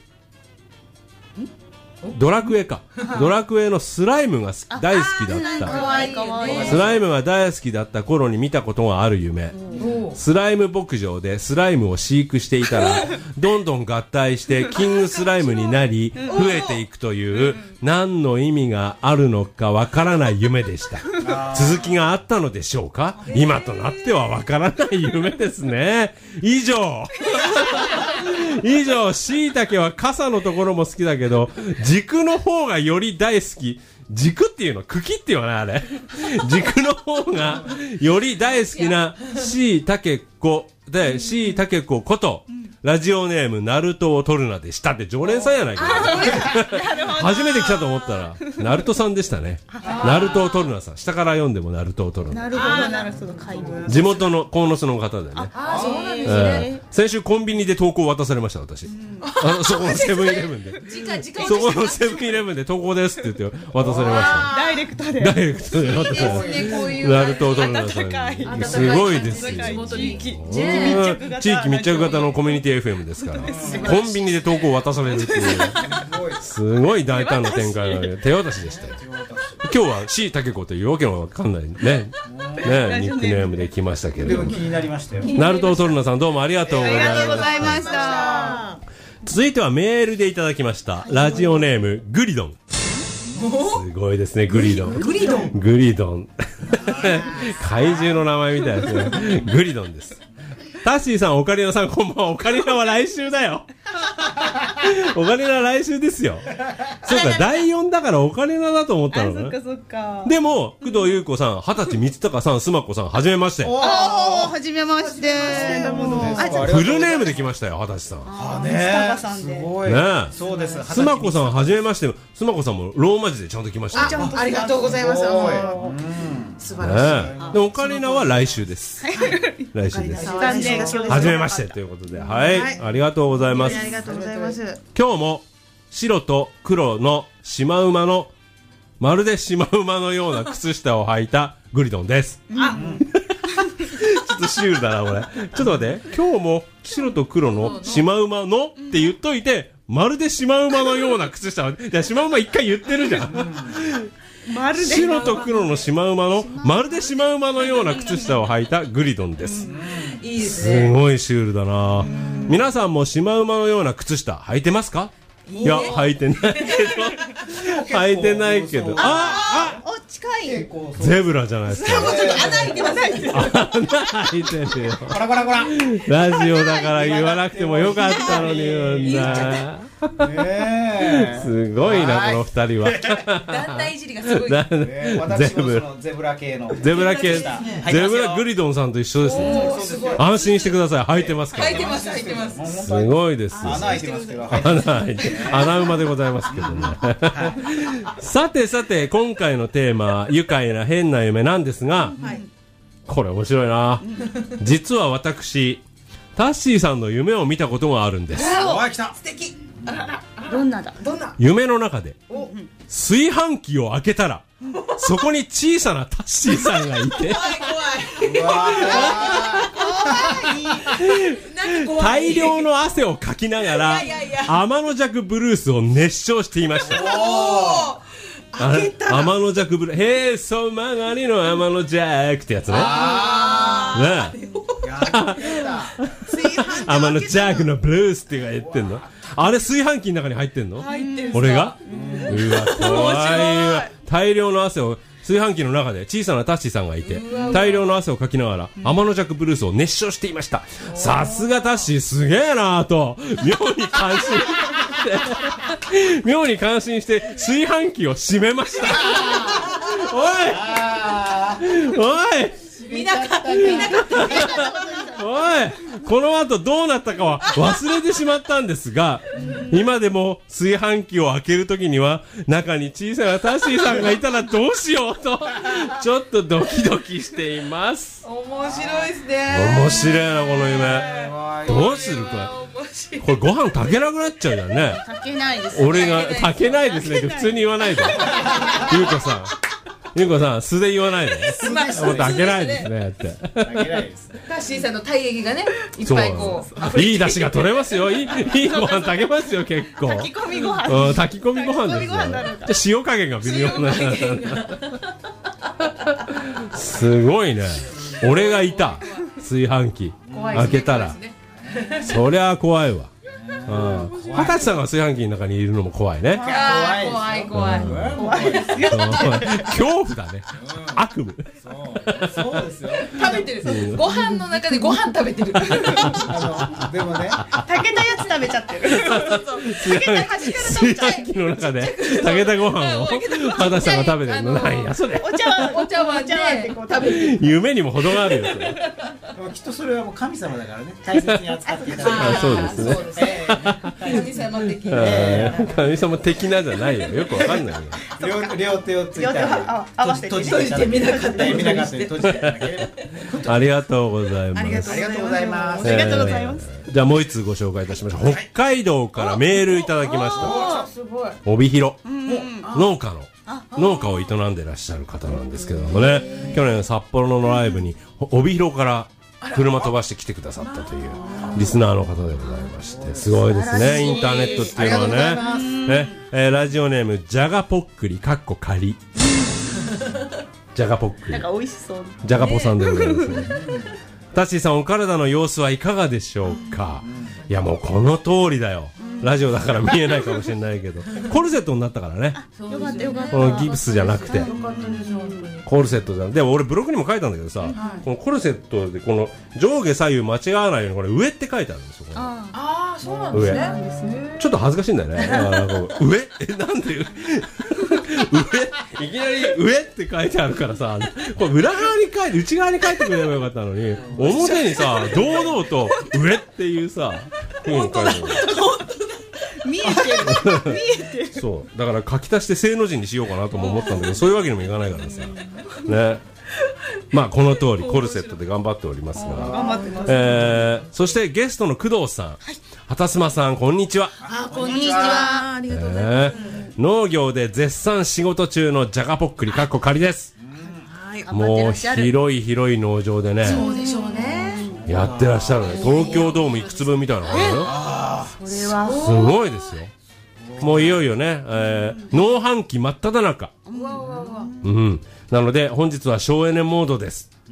ドラクエかドラクエのスライムが大好きだったかわいいかわいい。 スライムが大好きだった頃に見たことがある夢。スライム牧場でスライムを飼育していたらどんどん合体してキングスライムになり増えていくという何の意味があるのかわからない夢でした。続きがあったのでしょうか。今となってはわからない夢ですね。以上以上、しいたけは傘のところも好きだけど軸の方がより大好き。軸っていうの茎っていうのはあれ軸の方がより大好きなしいたけこで、しいたけここと、ラジオネームナルトを取るなでしたって常連さんやないか。初めて来たと思ったらナルトさんでしたね。ナルトを取るなさん、下から読んでもナルトを取るな。 なるほどなるほど。 地元の鴻巣の方でね。 あ、そうなんですえね。 ー先週コンビニで投稿渡されました私。あのそこのセブンイレブンで。 時間時間そこのセブンイレブンで投稿ですって言って渡されました。 ダイレクトで。 ダイレクトで渡されまいいですね、こういした。 う。 ナルトを取るなさん。すごいですよ。 地元に地地域密着型のコミュニティ エフエム ですからコンビニで投稿を渡されるっていうすごい大胆な展開が手渡しでしたよ。今日は C たけこというわけのわかんないねねニックネームで来ましたけれども、 でも気になりましたよ。 ナルトを取るなさんどうもありがとうございありがとうごます。 ざいました。 続いてはメールでいただきました。ラジオネームグリドン。 すごいですね、グリドン。 グリドン。 グリドン。怪獣の名前みたいですね。グリドンです。タッシーさん、オカリナさん、こんばんは。オカリナは来週だよ。オカリナ来週ですよ。そうか、だいよんだからオカリナだと思ったのね。 そっかそっか。 でも、工藤優子さん、二十歳三鷹さん、須磨子さん、はじめまして。 ああ、はじめまして。 フルネームで来ましたよ、二十歳さん。 あね、すごい。 ねえ。 そうです。 須磨子さん、はじめまして。須磨子さんもローマ字でちゃんと来ました。 あ、ありがとうございます。素晴らしい。 で、オカリナは来週です。来週です。はじめましてということで、はい、ありがとうございます。 ありがとうございます。 今日も白と黒のシマウマのまるでシマウマのような靴下を履いたグリドンです。あ、ちょっとシュールだなこれ。ちょっと待って、今日も白と黒のシマウマのって言っといて、まるでシマウマのような靴下を、じゃあシマウマ一回言ってるじゃん。まるで白と黒のシマウマのまるでシマウマのような靴下を履いたグリドンです。 いいですね。 すごいシュールだな。皆さんもシマウマのような靴下履いてますか？いや、履いてないけど履いてないけど、ああ、お近い。 ゼブラじゃないですか。 穴開いてます。 穴開いてるよ。 こらこらこら。 ラジオだから言わなくてもよかったのに言うんだ。すごいな、この二人は。 団体いじりがすごい。 私もそのゼブラ系の。 ゼブラ系。ゼブラグリドンさんと一緒ですね。安心してください。履いてますから。 履いてます、履いてます。 すごいです。 穴開いてますけど。 穴開いて。穴馬でございますけどね。さてさて、今回のテーマ、愉快な変な夢なんですが、これ面白いな。実は私、タッシーさんの夢を見たことがあるんです。 素敵。 どんなだ。 どんな。 夢の中で炊飯器を開けたら、そこに小さなタッシーさんがいて、 怖い怖い。 大量の汗をかきながら天の弱ブルースを熱唱していました。天の弱ブルース、へそ曲がりの天の弱ってやつね。天の弱のブルースって言ってんの。あれ炊飯器の中に入ってんの？俺が？うわ、怖いわ。大量の汗を炊飯器の中で小さなタッシーさんがいて、大量の汗をかきながら天の弱ブルースを熱唱していました。さすがタッシーすげえなぁと妙に感心して妙に感心して炊飯器を閉めました。おいおい、 見なかった見なかったおい、この後どうなったかは忘れてしまったんですが、今でも炊飯器を開けるときには中に小さなタッシーさんがいたらどうしようとちょっとドキドキしています。 面白いですね。 面白いなこの夢。どうするこれ。これご飯炊けなくなっちゃうじゃんね。 炊けないです。 俺が炊けないですねって普通に言わないで。ゆうこさん。ゆうこさん、素で言わないで。もう炊けないですねって。 炊けないですね。タッシーさんの体液がね、いっぱいこう。いい出汁が取れますよ。いい、いいご飯炊けますよ、結構。 炊き込みご飯。 うん、炊き込みご飯ですよ。じゃ塩加減が微妙な。すごいね。俺がいた。炊飯器。開けたら。そりゃ怖いわ。二十歳さんが炊飯器の中にいるのも怖いね。 怖い怖い怖いですよ。 恐怖だね。悪夢。 そうですよ。 食べてる。ご飯の中でご飯食べてる。 でもね、 炊けたやつ食べちゃってる。炊けた端から食べちゃ炊飯器の中で炊けたご飯を二十歳さんが食べてるの。なんやそれ。 お茶碗お茶碗で食べてる。 夢にも程があるよ。 きっとそれはもう神様だからね。大切に扱っていただく。そうですね。 神様的な。 神様的なじゃないよ。よくわかんないよ。 両手をついたり閉じて見なかったり見なかったり閉じてあげる。 ありがとうございます。 ありがとうございます。 ありがとうございます。 じゃあもう一通ご紹介いたしましょう。北海道からメールいただきました。帯広農家の農家を営んでらっしゃる方なんですけどもね、去年札幌のライブに帯広から車飛ばして来てくださったというリスナーの方でございまして、すごいですね。インターネットっていうのはね。ね、えー、ラジオネームじゃがぽっくりかっこ仮。じゃがぽっくり。 なんか美味しそう。 じゃがぽさんでございますね。タッシーさん、お体の様子はいかがでしょうか。いやもうこの通りだよ。 ラジオだから見えないかもしれないけどコルセットになったからね。 よかったよかった。 このギプスじゃなくてよかったです本当に。 コルセットじゃん。でも俺ブログにも書いたんだけどさ、はい、このコルセットでこの上下左右間違わないようにこれ上って書いてあるんですよ。 ああそうなんですね。 ちょっと恥ずかしいんだよね。だからこう上えなんで上いきなり上って書いてあるからさ、これ裏側に書いて内側に書いてくれればよかったのに表にさ堂々と上っていうさ本当だ見えてる見えてる。 そうだから書き足して正の字にしようかなとも思ったんだけどそういうわけにもいかないからさね。まあこの通りコルセットで頑張っておりますが、 頑張ってます。 えー、そしてゲストの工藤さん、はい、畑妻さんこんにちは。 あこんにちは。 ありがとうございます。 えー、農業で絶賛仕事中のじゃがぽっくりかっこ仮です。 はい、 もう広い広い農場でね。 そうでしょうね。 やってらっしゃるね。東京ドームいくつ分みたいな感じだよ。 それはすごいですよ。もういよいよね、えー、農繁期真っ只中。うん。なので本日は省エネモードです。うん。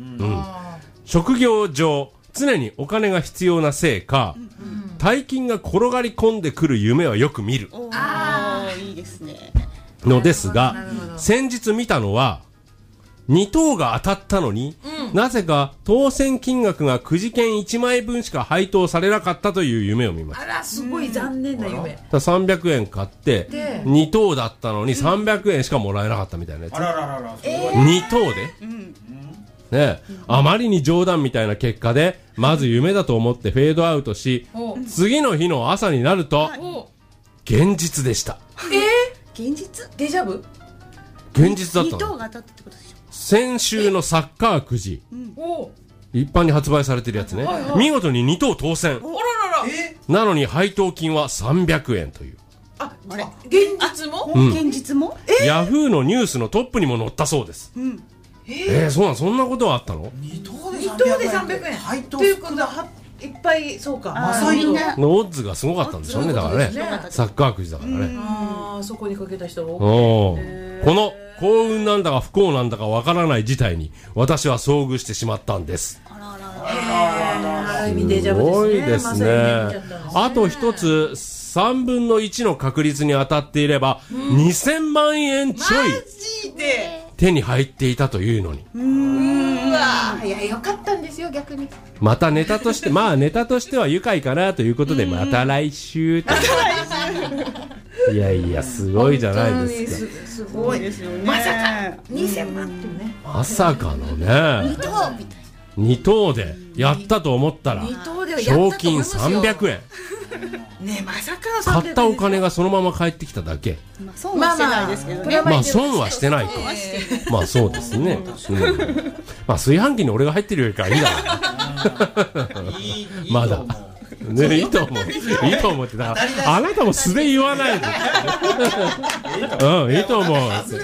職業上常にお金が必要なせいか、大金が転がり込んでくる夢はよく見る。 ああいいですね。 のですが、先日見たのはに等が当たったのに、うん、なぜか当選金額がくじけんいちまいぶんしか配当されなかったという夢を見ました。 あらすごい残念な夢。 ださんびゃくえん買ってに等だったのにさんびゃくえんしかもらえなかったみたいなやつ。 あらららら、 えー、に等で、うんね、あまりに冗談みたいな結果でまず夢だと思ってフェードアウトし、次の日の朝になると現実でした。 えー、現実デジャブ現実だったの。 に等が当たったってことでしょ。 先週のサッカーくじ、うん、一般に発売されてるやつね、はいはい、見事にに等当選。 あららら、 えなのに配当金はさんびゃくえんという。 ああれ現実も、 うん、現実もヤフーのニュースのトップにも載ったそうです。うん、えー、えー、そうなんそんなことはあったの。 に等でさんびゃくえん配当ということはいっぱいそうかまさにのオッズがすごかったんでしょうね。だからねサッカーくじだからね。 ああそこにかけた人が多い。 この幸運なんだか不幸なんだかわからない事態に私は遭遇してしまったんです。 あららららすごいですね。あと一つさんぶんのいちの確率に当たっていれば、うん、にせんまんえんちょいマジで手に入っていたというのに。 うーんうわいやよかったんですよ逆に。 またネタとしてまあネタとしては愉快かなということでまた来週といやいやすごいじゃないですか。 す, すごいですよね。まさかにせんまんってね。 まさかのねに等みたいなに等でやったと思ったら賞金さんびゃくえんねまさかのさんびゃくえん買ったお金がそのまま返ってきただけ。 まあ損はしてないですけどね。 まあ損はしてないか。まあそうですね、うん、まあ炊飯器に俺が入ってるよりかはいいんだろうまだね、いいと思ういいと思ってだからあなたも素で言わないでうんいいと思う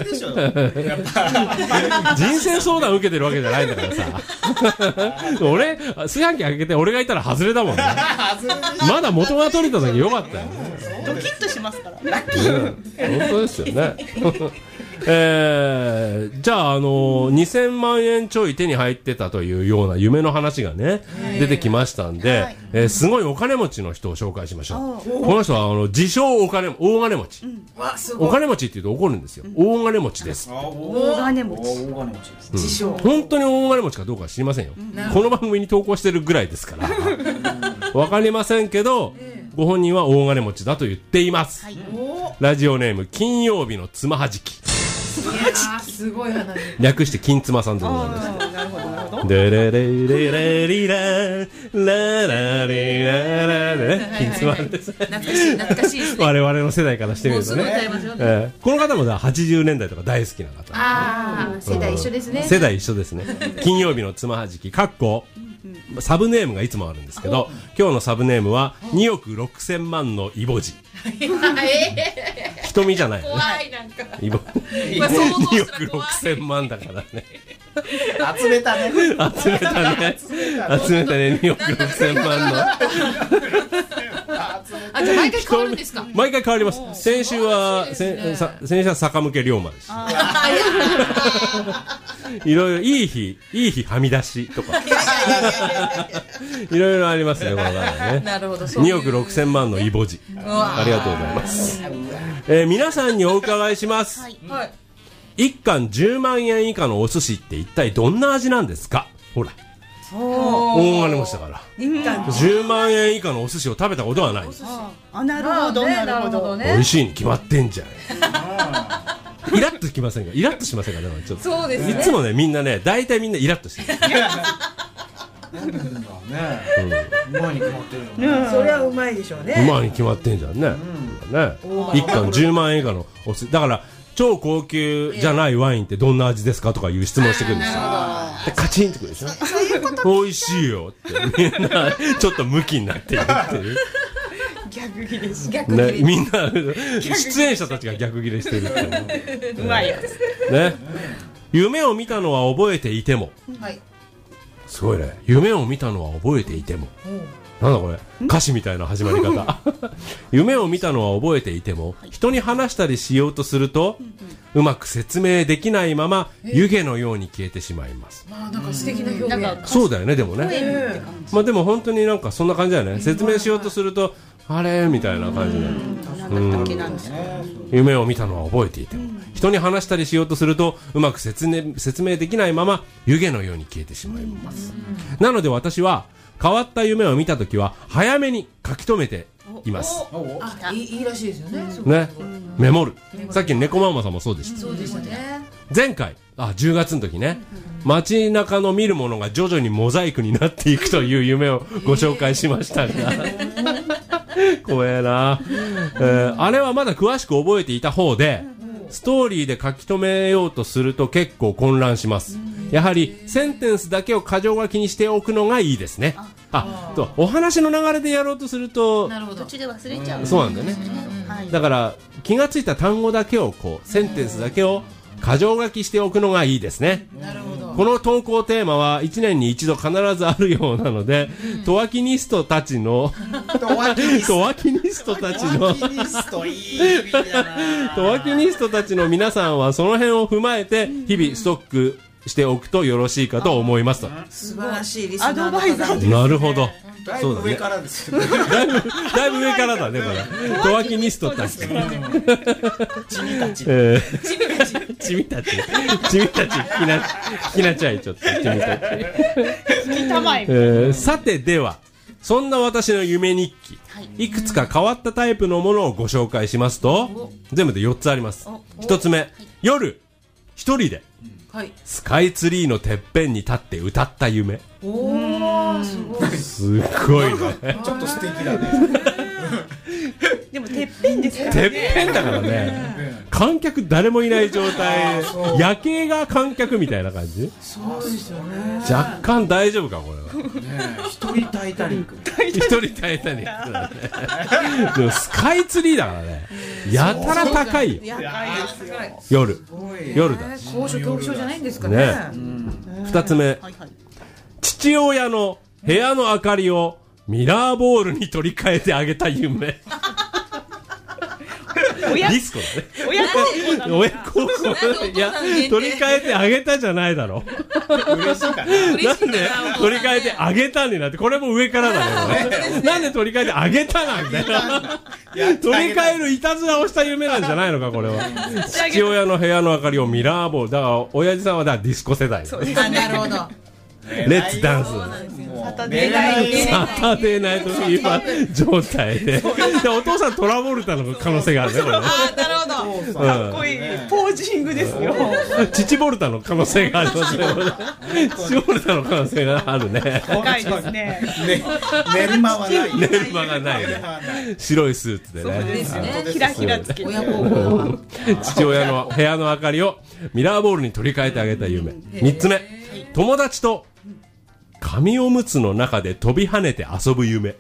人生相談受けてるわけじゃないんだからさ俺炊飯器開けて俺がいたら外れだもんねまだ元が取れた時よかったよね。 ドキッとしますからラッキー、うん、本当ですよねえー、じゃあ、あのー、にせんまんえんちょい手に入ってたというような夢の話がね出てきましたんで、はいえー、すごいお金持ちの人を紹介しましょう。この人はあの自称お金大金持ち、うん、お金持ちって言うと怒るんですよ、うん、大金持ちです。 大金持ち自称、うん、本当に大金持ちかどうかは知りませんよ、うん、この番組に投稿してるぐらいですからわかりませんけど、えー、ご本人は大金持ちだと言っています、はい、ラジオネーム金曜日のつまはじき。 いやすごい話略して金妻さんでございます。なるほどなるほど。デレレレレリラララリラララ金妻です。 懐かしい懐かしいですね。 我々の世代からしてみるとね。えー、この方もはちじゅうねんだいとか大好きな方。 ああ世代一緒ですね。 世代一緒ですね。金曜日のつまはじきかっこサブネームがいつもあるんですけど、今日のサブネームはにおくろくせんまんのイボジ。瞳じゃない、ね、 怖いなんかイボにおくろくせんまんだからね集めたね集めたね集めたねにおくろくせんまんのあじゃあ毎回変わるんですか。 毎回変わります。先週は、ね、先週は坂向龍馬でしたいろいろいい日いい日はみ出しとかいろいろありますねこの方ね。 なるほど。そういうにおくろくせんまんのイボジ、ありがとうございます。えー、皆さんにお伺いします。 はい。 いっかんじゅうまんえん以下のお寿司って一体どんな味なんですか。ほら大金持ちだからじゅうまんえん以下のお寿司を食べたことはない。 あ、なるほど、なるほど美味しいに決まってんじゃん。イラッときませんか。イラッとしませんか。だからちょっとそうですね。 いつもねみんなね大体みんなイラッとしてる。 なんでだね。うまいに決まってるよね。 それはうまいでしょうね。 うまいに決まってんじゃんね。ね。いっかんじゅうまんえん以下のお寿司だから超高級じゃないワインってどんな味ですかとかいう質問してくるんですよ。でカチンってくるでしょ。美味しいよってみんなちょっとムキになって言ってる。 逆ギレし逆ね、みんな出演者たちが逆ギレしてるってうまいやつね。夢を見たのは覚えていても、 はい、 すごいね。夢を見たのは覚えていても、なんだこれ歌詞みたいな始まり方夢を見たのは覚えていても、人に話したりしようとすると、うまく説明できないまま湯気のように消えてしまいます。 まあなんか素敵な表現。 そうだよね。でもね、まあでも本当になんかそんな感じだよね。説明しようとするとあれみたいな感じで、夢を見たのは覚えていても、人に話したりしようとするとうまく説明、説明できないまま湯気のように消えてしまいます。なので私は変わった夢を見たときは早めに書き留めています。 あ、いい、いいらしいですよね。 ね、メモる。さっき猫ママさんもそうでした。 そうでしたね。 前回あじゅうがつの時ね、街中の見るものが徐々にモザイクになっていくという夢をご紹介しましたが怖えな、えー、あれはまだ詳しく覚えていた方で、ストーリーで書き留めようとすると結構混乱します。やはりセンテンスだけを箇条書きにしておくのがいいですね。あとお話の流れでやろうとすると途中で忘れちゃう。 そうなんだよね、はい、だから気がついた単語だけをこうセンテンスだけを箇条書きしておくのがいいですね。 なるほど。 この投稿テーマはいちねんに一度必ずあるようなので、トワキニストたちのトワキニストたちのトワキニストいい意味だな。トワキニストたちの皆さんはその辺を踏まえて日々ストックしておくとよろしいかと思いますと。 素晴らしいリスナーの方ですね。 なるほど。 だいぶ上からですよね。 だいぶだいぶ上からだねこれ。トワキニストたち。チミたち。 チミたち。チミたち。チミたち。きなきなちゃいちょっとチミたち。 聞きたまえ。 えー、さてではそんな私の夢日記、いくつか変わったタイプのものをご紹介しますと、全部でよっつあります。ひとつめ、夜一人で。はい、スカイツリーのてっぺんに立って歌った夢。 おー、すごい。 すごいね。 ちょっと素敵だね。 でもてっぺんですからね。てっぺんだからね。観客誰もいない状態。夜景が観客みたいな感じ。 そうですよね。 若干大丈夫かこれは。 一人タイタニック。 一人タイタニックだね。でもスカイツリーだからね。やたら高いよ。夜夜だ。 高所恐怖症じゃないんですかね。 二つ目、父親の部屋の明かりをミラーボールに取り替えてあげた夢。ディスコだね。親孝行なの。親孝行。いや、取り替えてあげたじゃないだろ。 嬉しいかな。 なんで取り替えてあげたになって、これも上からだね。なんで取り替えてあげたなんだよ。取り替えるいたずらをした夢なんじゃないのかこれは。父親の部屋の明かりをミラーボール。だから親父さんはだディスコ世代。 あ、なるほど。 レッツダンス。 サタデーナイトサタデーナイトフィーバー状態で。でお父さんトラボルタの可能性があるねこれ。 あ、なるほど。 かっこいいポージングですよ。 父ボルタの可能性がありますね。父ボルタの可能性があるね。 高いですね。 寝る間はない。 寝る間がないね。白いスーツでね。 そうですね。 キラキラつけて。 親孝行。 父親の部屋の明かりをミラーボールに取り替えてあげた夢。三つ目、友達と紙おむつの中で飛び跳ねて遊ぶ夢。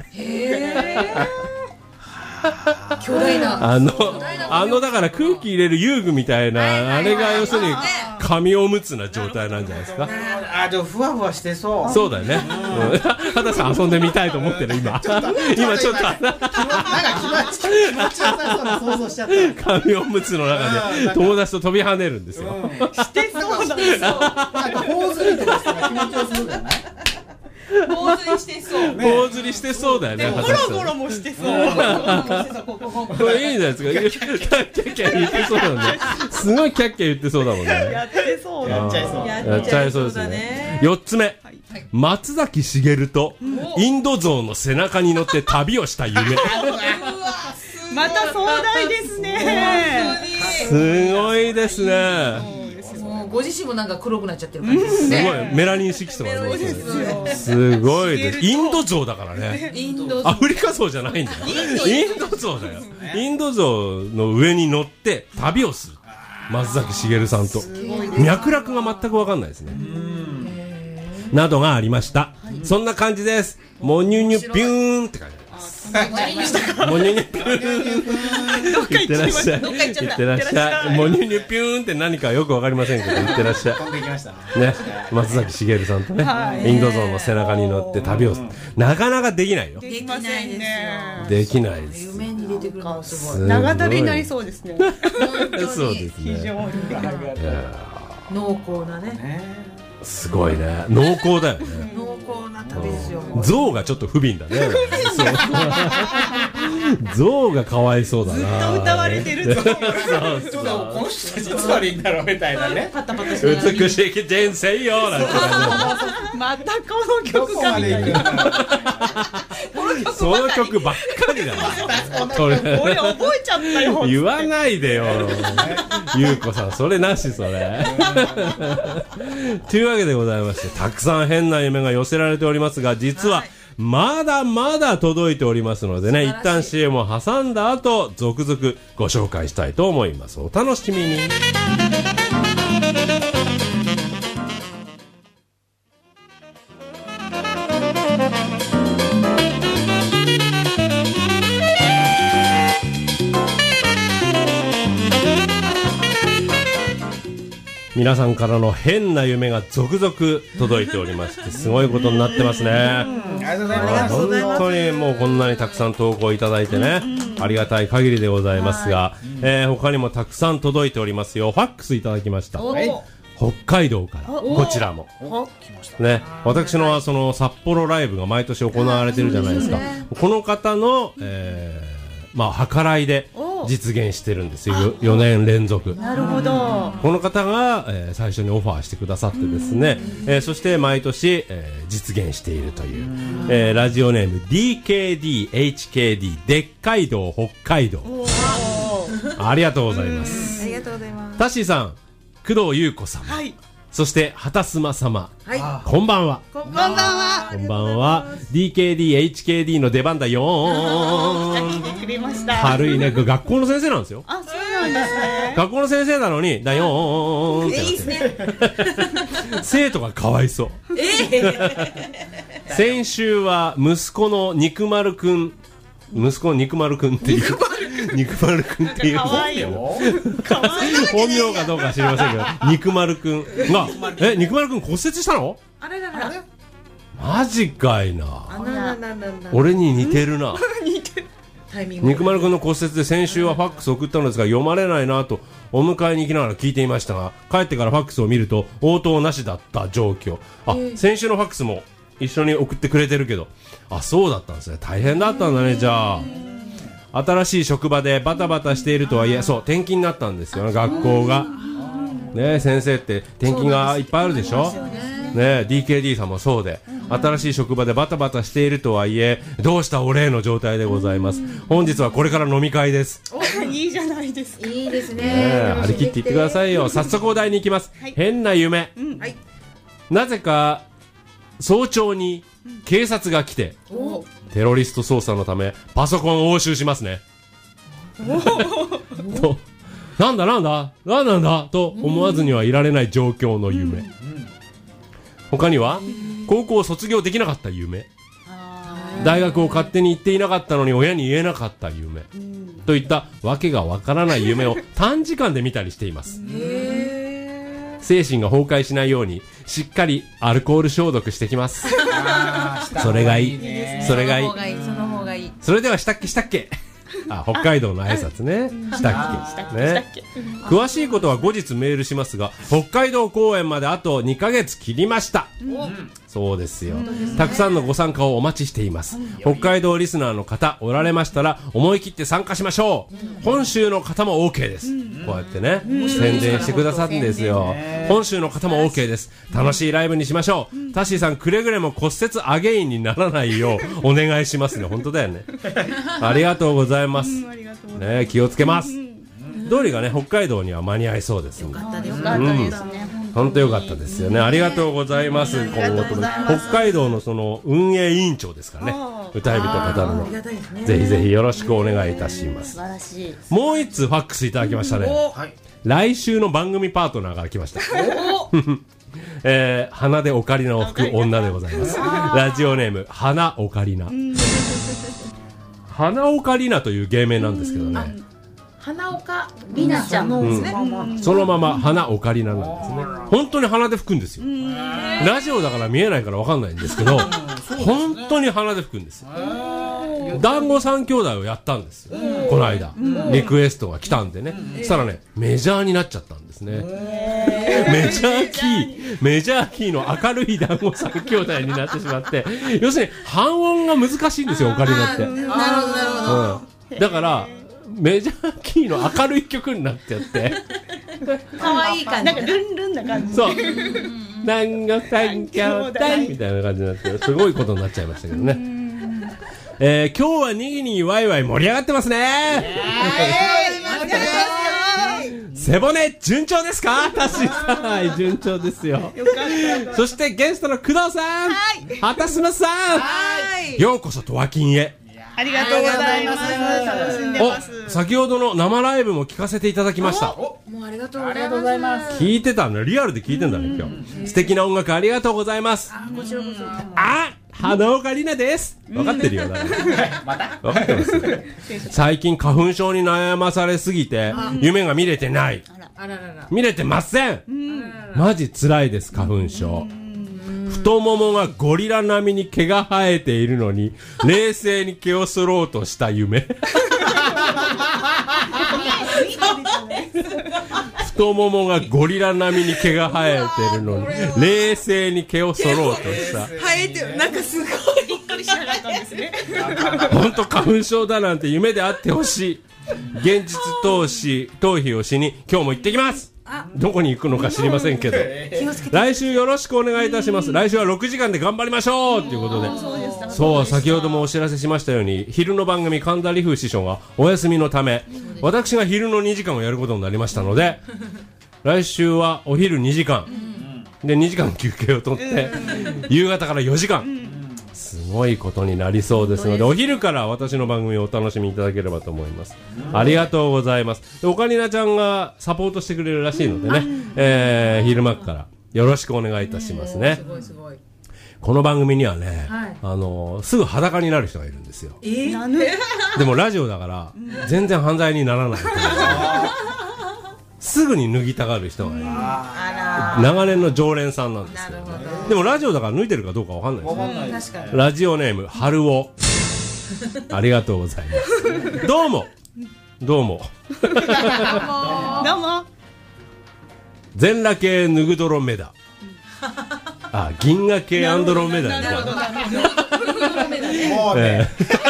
巨大なあのあのだから空気入れる遊具みたいなあれが要するに紙おむつな状態なんじゃないですか。 あ、でもふわふわしてそう。 そうだよね。畑さん遊んでみたいと思ってる今。今ちょっとなんか気持ちよさそうな想像しちゃった。 紙おむつの中で友達と飛び跳ねるんですよ。 してそうしてそう。 なんか頬ずりとかしたら気持ちよするじゃない？ 頬ずりしてそう。 頬ずりしてそうだよね。 ゴロゴロもしてそう。 これいいんじゃないですか。キャッキャッキャ言ってそうだもんね。すごいキャッキャ言ってそうだもんね。 やってそうやっちゃいそう。 やっちゃいそうですね。よっつめ、松崎しげるとインド象の背中に乗って旅をした夢。 また壮大ですね。 すごいですね。 もうご自身もなんか黒くなっちゃってる感じですすね。 ごいメラニン色素がありますね。すごいです。インド象だからね。 インドアフリカ象じゃないんだよ。インド象だよ。インド象の上に乗って旅をする。松崎しげるさんと脈絡が全く分かんないですね。などがありました。そんな感じです。モニュニュピューンって感じ。モニュニュピューン。 どっかいってらっしゃい。 どっか行っちゃったいってらっしゃい。モニュニュピューンって何かよくわかりませんけど、いってらっしゃい。 飛んできましたね。 ね、松崎しげるさんとね、インド象の背中に乗って旅をする。なかなかできないよ。 できませんね。 できないです。 夢に出てくるのがすごい。 長旅になりそうですね。 そうです非常ね。 に濃厚なね。 すごいね。濃厚だよね。 濃厚な旅ですよ。 象がちょっと不憫だね。象がかわいそうだな。 歌われてるぞ。 ちょっとこの人たちいつ悪いんだろうみたいなね。 パタパタしてる。 美しい人生よなんてまたこの曲かみたいな。 その曲ばっかりだな。それ俺覚えちゃったよ。 言わないでよ。ゆうこさんそれなしそれ。というわけでございまして、たくさん変な夢が寄せられておりますが、実はまだまだ届いておりますのでね、一旦 シーエム を挟んだ後続々ご紹介したいと思います。お楽しみに。皆さんからの変な夢が続々届いておりましてすごいことになってますね。 ありがとうございます。 本当にもうこんなにたくさん投稿いただいてね、ありがたい限りでございますが、えー、他にもたくさん届いておりますよ。ファックスいただきました。北海道からこちらもね、私のその札幌ライブが毎年行われてるじゃないですか。この方の、えー、まあ計らいで実現してるんですよ。よねん連続。 なるほど。 この方が、えー、最初にオファーしてくださってですね、えー、そして毎年、えー、実現しているという、えー、ラジオネーム ディーケーディーエイチケーディー でっかい道北海道。ありがとうございます。 ありがとうございます。 タッシーさん、工藤優子様、はい、そして畑須様、はい、こんばんは。 こんばんは。 こんばんは。ディーケーディーエイチケーディー の出番だよーん。 来てくれました。 軽いね。学校の先生なんですよ。 あ、そうなんですね。 学校の先生なのにだよーんってなって。いいですね。生徒がかわいそう。えー、先週は息子の肉丸くん、息子の肉丸くんっていう。肉丸くんっていうかわいいよ。 本名かどうか知りませんけど、肉丸くんが、え、肉丸くん骨折したの？ あれだら。 マジかいな。 あらららら。 俺に似てるな。 似てる。タイミング。 肉丸くんの骨折で先週はファックス送ったのですが読まれないなとお迎えに行きながら聞いていましたが、帰ってからファックスを見ると応答なしだった状況。あ、先週のファックスも一緒に送ってくれてるけど、あ、そうだったんですね。大変だったんだね。じゃあ新しい職場でバタバタしているとはいえ、そう、転勤になったんですよね、学校が。ね、先生って転勤がいっぱいあるでしょ。ね、ディーケーディー さんもそうで、新しい職場でバタバタしているとはいえ、どうしたお礼の状態でございます。本日はこれから飲み会です。 いいじゃないですか。 いいですね。 ね、張り切って言ってくださいよ。早速お題に行きます。はい、変な夢、うん、はい。なぜか早朝に警察が来て、うん、テロリスト捜査のためパソコンを押収しますね。と、なんだなんだなんなんだと思わずにはいられない状況の夢。他には高校を卒業できなかった夢、大学を勝手に行っていなかったのに親に言えなかった夢といったわけがわからない夢を短時間で見たりしています。精神が崩壊しないようにしっかりアルコール消毒してきます。それがいい。それがいい。その方がいい。それではしたっけしたっけあ、北海道の挨拶ね。したっけね。詳しいことは後日メールしますが、北海道公演まであとにかげつ切りました。そうですよ。たくさんのご参加をお待ちしています。北海道リスナーの方おられましたら思い切って参加しましょう。本州の方も OK です。こうやってね、宣伝してくださるんですよ。本州の方も OK です。楽しいライブにしましょう。タッシーさんくれぐれも骨折アゲインにならないようお願いしますね。本当だよね。ありがとうございます。ね、気をつけます。ドーリーがね、北海道には間に合いそうです。よかったですね。本当良かったですよね。ありがとうございます。今後とも北海道のその運営委員長ですかね。歌い人語るの、ぜひぜひよろしくお願いいたします。もう一通ファックスいただきましたね。来週の番組パートナーが来ました。えー、鼻でオカリナを吹く女でございます。ラジオネーム花オカリナ。花オカリナという芸名なんですけどね。 花岡里奈ちゃんのですね、 うん、そのまま花オカリナなんですね。本当に鼻で吹くんですよ。ラジオだから見えないから分かんないんですけど、本当に鼻で吹くんですよ。団子三兄弟をやったんですよ、この間。リクエストが来たんでね。そしたらね、メジャーになっちゃったんですね。メジャーキーメジャーキーの明るい団子三兄弟になってしまって、要するに半音が難しいんですよ、オカリナって。なるほどなるほど、うん、だからメジャーキーの明るい曲になっちゃって可愛い感じ、 なんかルンルンな感じ。 そう団子三兄弟みたいな感じになってすごいことになっちゃいましたけどね。えー、今日はにぎにぎワイワイ盛り上がってますね。背骨順調ですか？タッシーさん、はい、順調ですよ。そしてゲストの工藤さん、畑島さん、ようこそとわきんへ。 ありがとうございます。楽しんでます。 お、先ほどの生ライブも聞かせていただきました。 もうありがとうございます。 聞いてたんだ、リアルで聞いてんだね、今日。素敵な音楽ありがとうございます。 あ、こちらこそ。 あ、花岡里奈です。分かってるよな。 また分かってます。最近花粉症に悩まされすぎて夢が見れてない。 あららら。 見れてません。マジ辛いです、花粉症。太ももがゴリラ並みに毛が生えているのに冷静に毛を剃ろうとした夢。太ももがゴリラ並みに毛が生えているのに冷静に毛を剃ろうとした生えてる、なんかすごいびっくりしなかったんですね。 本当花粉症だなんて夢であってほしい。現実逃避逃避をしに今日も行ってきます。どこに行くのか知りませんけど、来週よろしくお願いいたします。来週はろくじかんで頑張りましょうということで、そう、先ほどもお知らせしましたように昼の番組神田理風師匠がお休みのため、私が昼のにじかんをやることになりましたので、来週はお昼にじかんでにじかん休憩を取って夕方からよじかん、すごいことになりそうですので、お昼から私の番組をお楽しみいただければと思います。ありがとうございます。で、オカリナちゃんがサポートしてくれるらしいのでね、えー、昼間からよろしくお願いいたしますね。 すごいすごい。 この番組にはね、 はい、 あのー、すぐ裸になる人がいるんですよ。 えー、 でもラジオだから全然犯罪にならない。すぐに脱ぎたがる人がいる。長年の常連さんなんですけどね。でもラジオだから脱いでるかどうかわかんないですよ。ラジオネーム春尾。ありがとうございます。どうもどうもどうも全裸系ヌグドロメダ。あ、銀河系アンドロメダみたいな。もうね、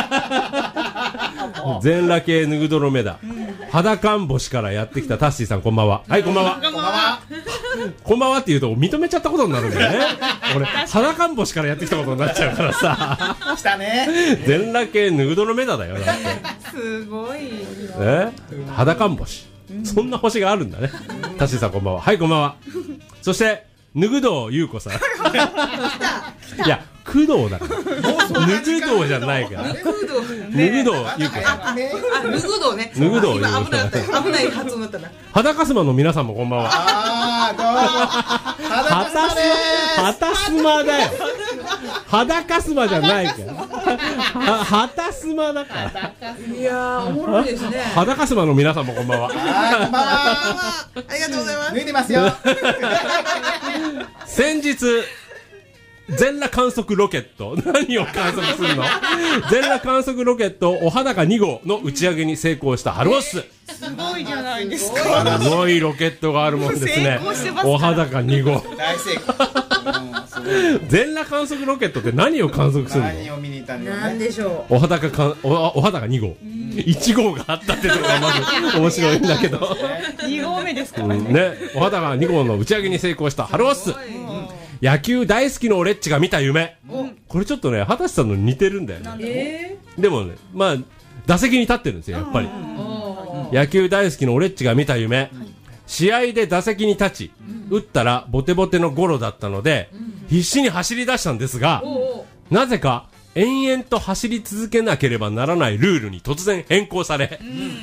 全裸系ヌグドロメダ、裸んぼしからやってきたタッシーさん、こんばんは。はい、こんばんは。こんばんは。こんばんはって言うと認めちゃったことになるんだよね。俺裸んぼしからやってきたことになっちゃうからさ。 来たね。 全裸系ヌグドロメダだよ。だって。 すごい。 え？裸んぼし。そんな星があるんだね。タッシーさん、こんばんは。はい、こんばんは。そしてぬぐどうゆうこさん。いや、工藤だから。ぬぐどうじゃないから。ぬぐどうゆうこさん。 あ、ぬぐどうね。 ぬぐどうゆうこさん。 危ない発音だったな。 裸スマの皆さんもこんばんは。 あー、どうも。 裸スマ、裸スマだよ。裸スマじゃないから。裸スマだから。 いやー、おもろいですね。 裸スマの皆さんもこんばんは。 あー、こんばんは。 ありがとうございます。 脱いでますよ。 先日全裸観測ロケット。何を観測するの？全裸観測ロケットお裸に号の打ち上げに成功したハルオス。 すごいじゃないですか。 すごいロケットがあるもんですね。お裸に号。 大成功。 全裸観測ロケットって何を観測するの？ 何を見に行ったんだよね。 なんでしょお裸かんおお肌がに号、いち号があったってところがまず面白いんだけどに号目ですからね。 うんね、お肌がに号の打ち上げに成功したハルオス。野球大好きのオレッチが見た夢。これちょっとね、畑さんの似てるんだよね。 えでもね、まあ打席に立ってるんですよ、やっぱり。野球大好きのオレッチが見た夢。試合で打席に立ち、打ったらボテボテのゴロだったので、必死に走り出したんですが、なぜか延々と走り続けなければならないルールに突然変更され、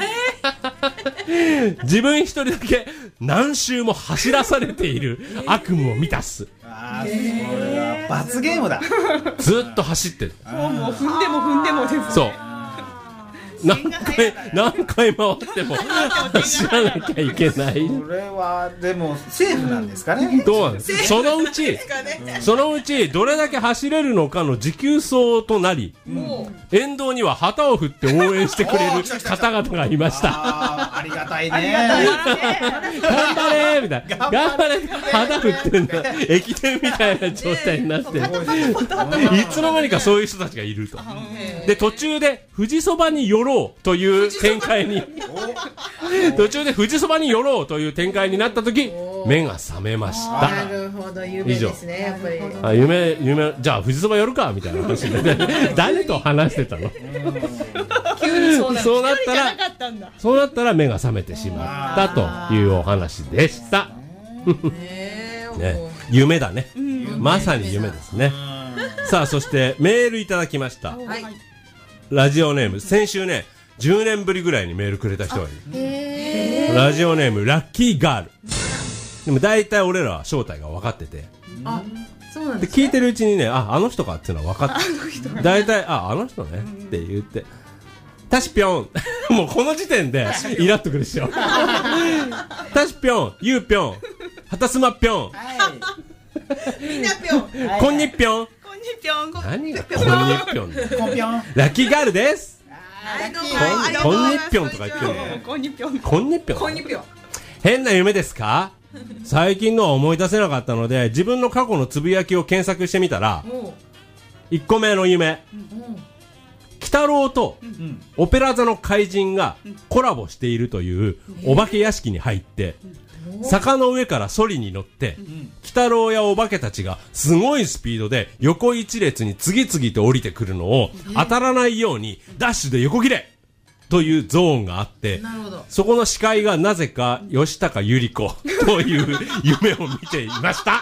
自分一人だけ何周も走らされている悪夢を満たす。 ああ、それは罰ゲームだ。 ずっと走ってる。 もうもう踏んでも踏んでもですね。 そう。何回何回回っても走らなきゃいけない。 それはでもセーフなんですかね。 どうなんですか。そのうちそのうちどれだけ走れるのかの持久走となり、沿道には旗を振って応援してくれる方々がいました。 あー、ありがたいね。 頑張れーみたいな、頑張れ、旗振ってんだ、駅伝みたいな状態になって、いつの間にかそういう人たちがいると。で途中で富士そばに寄ろうという展開に途中で富士そばに寄ろうという展開になった時、目が覚めました。 なるほど、夢ですね、やっぱり。 あ、夢夢じゃあ富士そば寄るかみたいな話で誰と話してたの？ 急にそうなる。 そうなったらじゃなかったんだ。 そうなったら目が覚めてしまったというお話でした。ね、夢だね、まさに夢ですね。さあ、そしてメールいただきました。 はい。 ラジオネーム、先週ねじゅうねんぶりぐらいにメールくれた人がいる。ラジオネームラッキーガール。でも大体俺らは正体が分かってて、 あ、そうなんでですね。 聞いてるうちにね、あ、あの人かっていうのは分かって大体、あ、あの人ねって言って、タシピョンもうこの時点でイラっとくるでしょタシピョン、ユーピョン、ハタスマピョン、 みんなぴょん。 コンニッピョン。 こんにちは。こん何がコンニッピョンだよ。 コンピョン。 ラッキーガールです。 はい、どうも。 コンコンニッピョンとか言ってるの。 こんにちは。 コンニッピョン。 こんにぴょん。 変な夢ですか？最近のは思い出せなかったので、自分の過去のつぶやきを検索してみたら、いっこめの夢、鬼太郎とオペラ座の怪人がコラボしているというお化け屋敷に入って、坂の上からソリに乗って、鬼太郎やお化けたちがすごいスピードで横一列に次々と降りてくるのを当たらないようにダッシュで横切れというゾーンがあって、 なるほど。 そこの司会がなぜか吉高由里子という夢を見ていました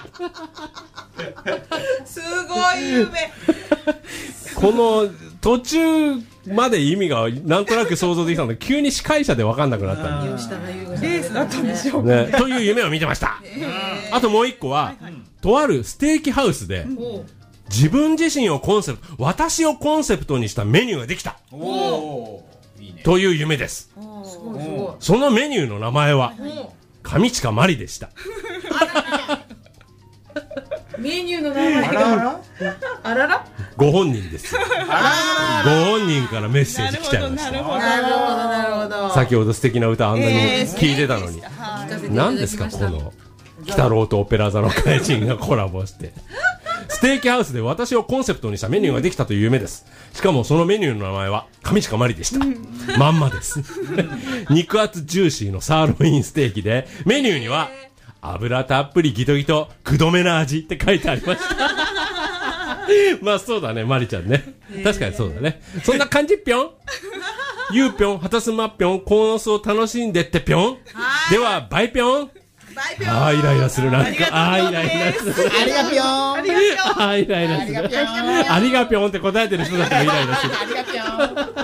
すごい夢。 この途中まで意味がなんとなく想像できたので、急に司会者で分かんなくなったんで吉高由里子さん。 レースだったんでしょうか。 ね、という夢を見てました。あともう一個は、とあるステーキハウスで自分自身をコンセプト、私をコンセプトにしたメニューができたおー、いいね。 という夢です。 すごいすごい。 そのメニューの名前は上近まりでした。 メニューの名前あらが。 らあらら。 ご本人です。ご本人からメッセージ来ちゃいました。 なるほど。 なるほどなるほど。 先ほど素敵な歌あんなに聞いてたのに、 聞かせていただきました。 何ですかこの鬼太郎とオペラ座の怪人がコラボしてステーキハウスで私をコンセプトにしたメニューができたという夢です。しかもそのメニューの名前は上近まりでした。まんまです肉厚ジューシーのサーロインステーキで、メニューには油たっぷりギトギトくどめな味って書いてありましたまあそうだね、まりちゃんね、確かにそうだね。そんな感じぴょんゆうぴょん、はたすまぴょん、コーノスを楽しんでってぴょん。ではバイぴょん。 バイぴょん。 あーイライラする、なんかあーイライラする、 ありがぴょん。 あーイライラする、ありがぴょんって答えてる人だったらイライラする。 ありがぴょ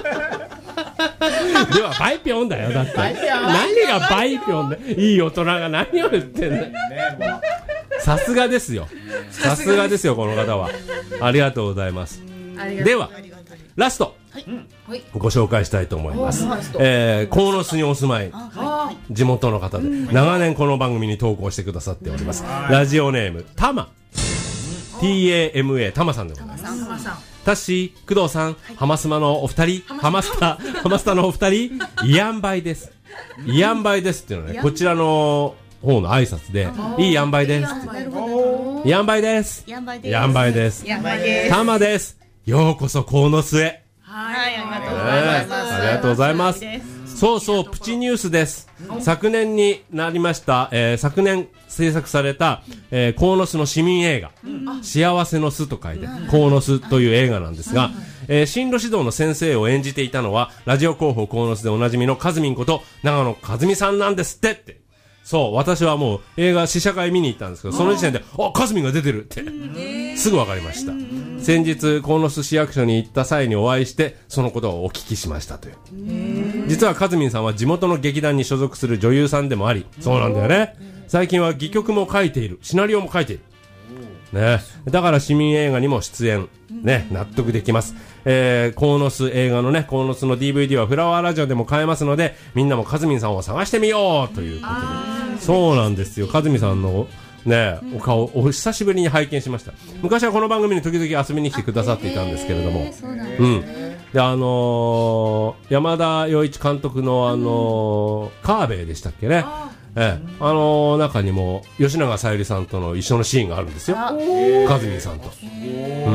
ん。 ではバイぴょんだよ、だってバイぴょん。 何がバイぴょんだよ、いい大人が何を言ってんだよ。 ね、もう。 さすがですよ、さすがですよこの方は。ありがとうございます。 ありがとう。 ではラスト、 はい。 ご紹介したいと思います。 はい、ラスト。 えー、鴻巣にお住まい、 あ地元の方で長年この番組に投稿してくださっております。ラジオネームたま。 ティーエーエムエー タマさんでございます。タッシー、工藤さん、ハマスマのお二人、ハマスタ、ハマスタのお二人、イアンバイです。イアンバイですっていうのはね、こちらの方の挨拶で、いい塩梅です。塩梅です。塩梅です。塩梅です。タマです。ようこそ鴻巣へ。 はい、ありがとうございます。 ありがとうございます。そうそう、プチニュースです。昨年になりました、えー、昨年制作された、えー、鴻巣の市民映画、うん、幸せの巣と書いて、鴻巣という映画なんですが、えー、進路指導の先生を演じていたのは、ラジオ広報鴻巣でおなじみのかずみんこと長野和美さんなんですってって。そう、私はもう映画試写会見に行ったんですけど、その時点で、あ、かずみんが出てるって、すぐ分かりました。先日、鴻巣市役所に行った際にお会いして、そのことをお聞きしましたという。実はかずみんさんは地元の劇団に所属する女優さんでもあり、そうなんだよね。最近は戯曲も書いている、シナリオも書いている。ね、だから市民映画にも出演、ね、納得できます。えー、鴻巣映画のね、鴻巣の ディーブイディー はフラワーラジオでも買えますので、みんなもかずみんさんを探してみようということで。そうなんですよ、かずみさんのね、お顔、お久しぶりに拝見しました。昔はこの番組に時々遊びに来てくださっていたんですけれども、うん。で、あのー、山田洋一監督のあのー、カーベイでしたっけね。ええ、あのー、中にも吉永小百合さんとの一緒のシーンがあるんですよ、かずみんさんと。うん、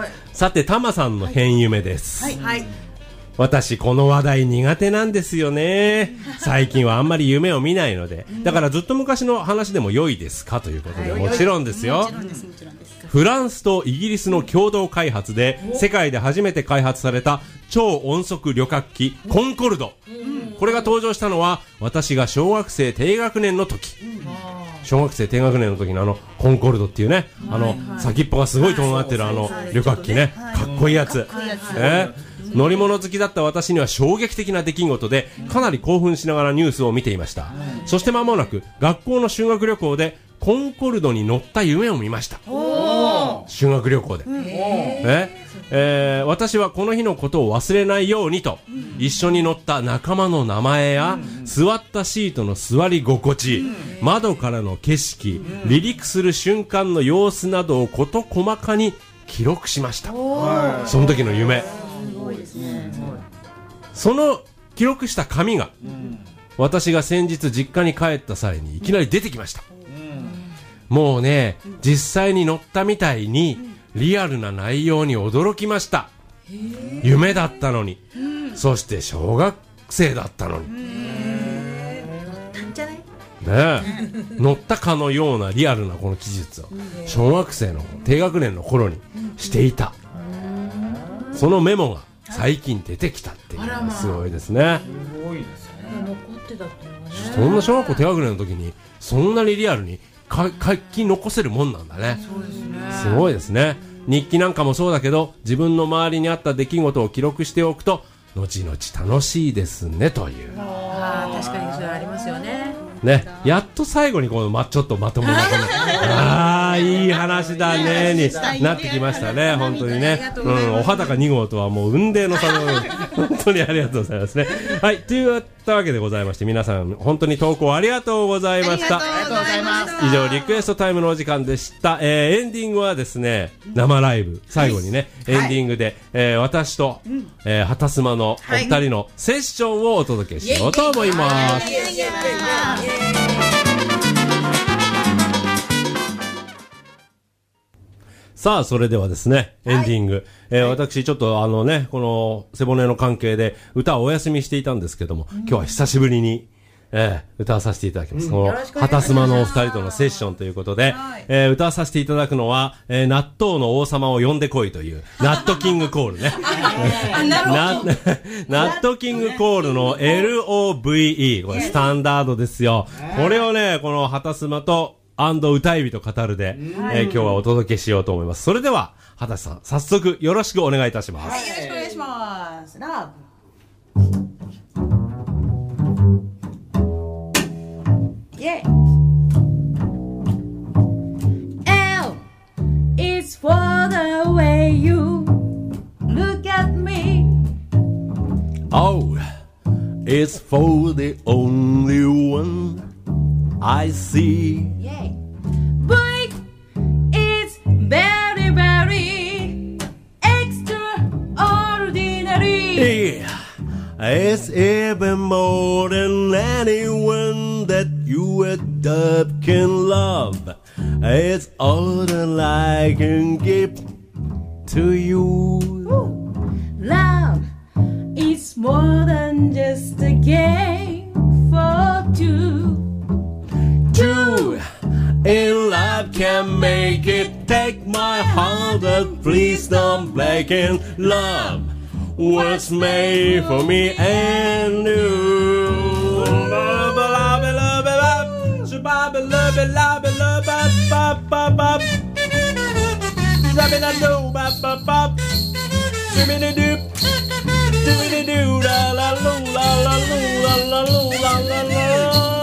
さてタマさんの変夢です、はいはい、私この話題苦手なんですよね。最近はあんまり夢を見ないので、だからずっと昔の話でも良いですかということで、もちろんですよ。フランスとイギリスの共同開発で世界で初めて開発された超音速旅客機コンコルド、これが登場したのは私が小学生低学年の時、小学生低学年の時のあのコンコルドっていうね、あの先っぽがすごいとんがってるあの旅客機ね、かっこいいやつ、えー、乗り物好きだった私には衝撃的な出来事で、かなり興奮しながらニュースを見ていました。そして間もなく学校の修学旅行でコンコルドに乗った夢を見ました。修学旅行で、ええー、私はこの日のことを忘れないようにと、一緒に乗った仲間の名前や、座ったシートの座り心地、窓からの景色、離陸する瞬間の様子などを事細かに記録しました。その時の夢、その記録した紙が、私が先日実家に帰った際にいきなり出てきました。もうね、実際に乗ったみたいにリアルな内容に驚きました。夢だったのに、そして小学生だったのに、ね、乗ったかのようなリアルなこの記述を小学生の低学年の頃にしていた。そのメモが最近出てきたっていうのがすごいですね。すごいですね。残ってたっていうのがね。そんな小学校低学年の時にそんなにリアルに書き残せるもんなんだね。そうですね。すごいですね。日記なんかもそうだけど、自分の周りにあった出来事を記録しておくと後々楽しいですねという。 ああ、確かにそれありますよね。 ね、やっと最後にこの、ま、ちょっとまともなこのああいい話だねになってきましたね。本当にね、うん、お裸に号とはもう雲泥の差の本当にありがとうございますね。はい、というわけでございまして、皆さん本当に投稿ありがとうございました。 ありがとうございます。 以上リクエストタイムのお時間でした。えー、エンディングはですね、生ライブ最後にね、はい、エンディングで、えー、私と、うんえー、ハタスマのお二人のセッションをお届けしようと思います。さあ、それではですね、エンディング。はい、えーはい、私、ちょっとあのね、この背骨の関係で歌をお休みしていたんですけども、うん、今日は久しぶりに、えー、歌わさせていただきます。うん、この、ハタスマのお二人とのセッションということで、はい、えー、歌わさせていただくのは、えー、納豆の王様を呼んでこいという、ナットキングコールね。ナットキングコールの エルオーブイイー、これスタンダードですよ。これをね、このハタスマと、アンド歌い人語るで、えー、今日はお届けしようと思います。それでは、はたしさん、早速よろしくお願いいたします。 はい、よろしくお願いします。ラブ。イェイ。L is for the way you look at me. O is for the only one I see. Yay. V It's even more than anyone that you and I can love. It's all that I can give to you. Love is more than just a game for two. Two in love can make it. Take my heart, but please don't break it. Love was made for me and you. Love, love, love, love, love, love, love, love, bop, bop, bop. Love it, I know, bop, bop, bop. Do me the do, do me the do, la la la la la la la la la la.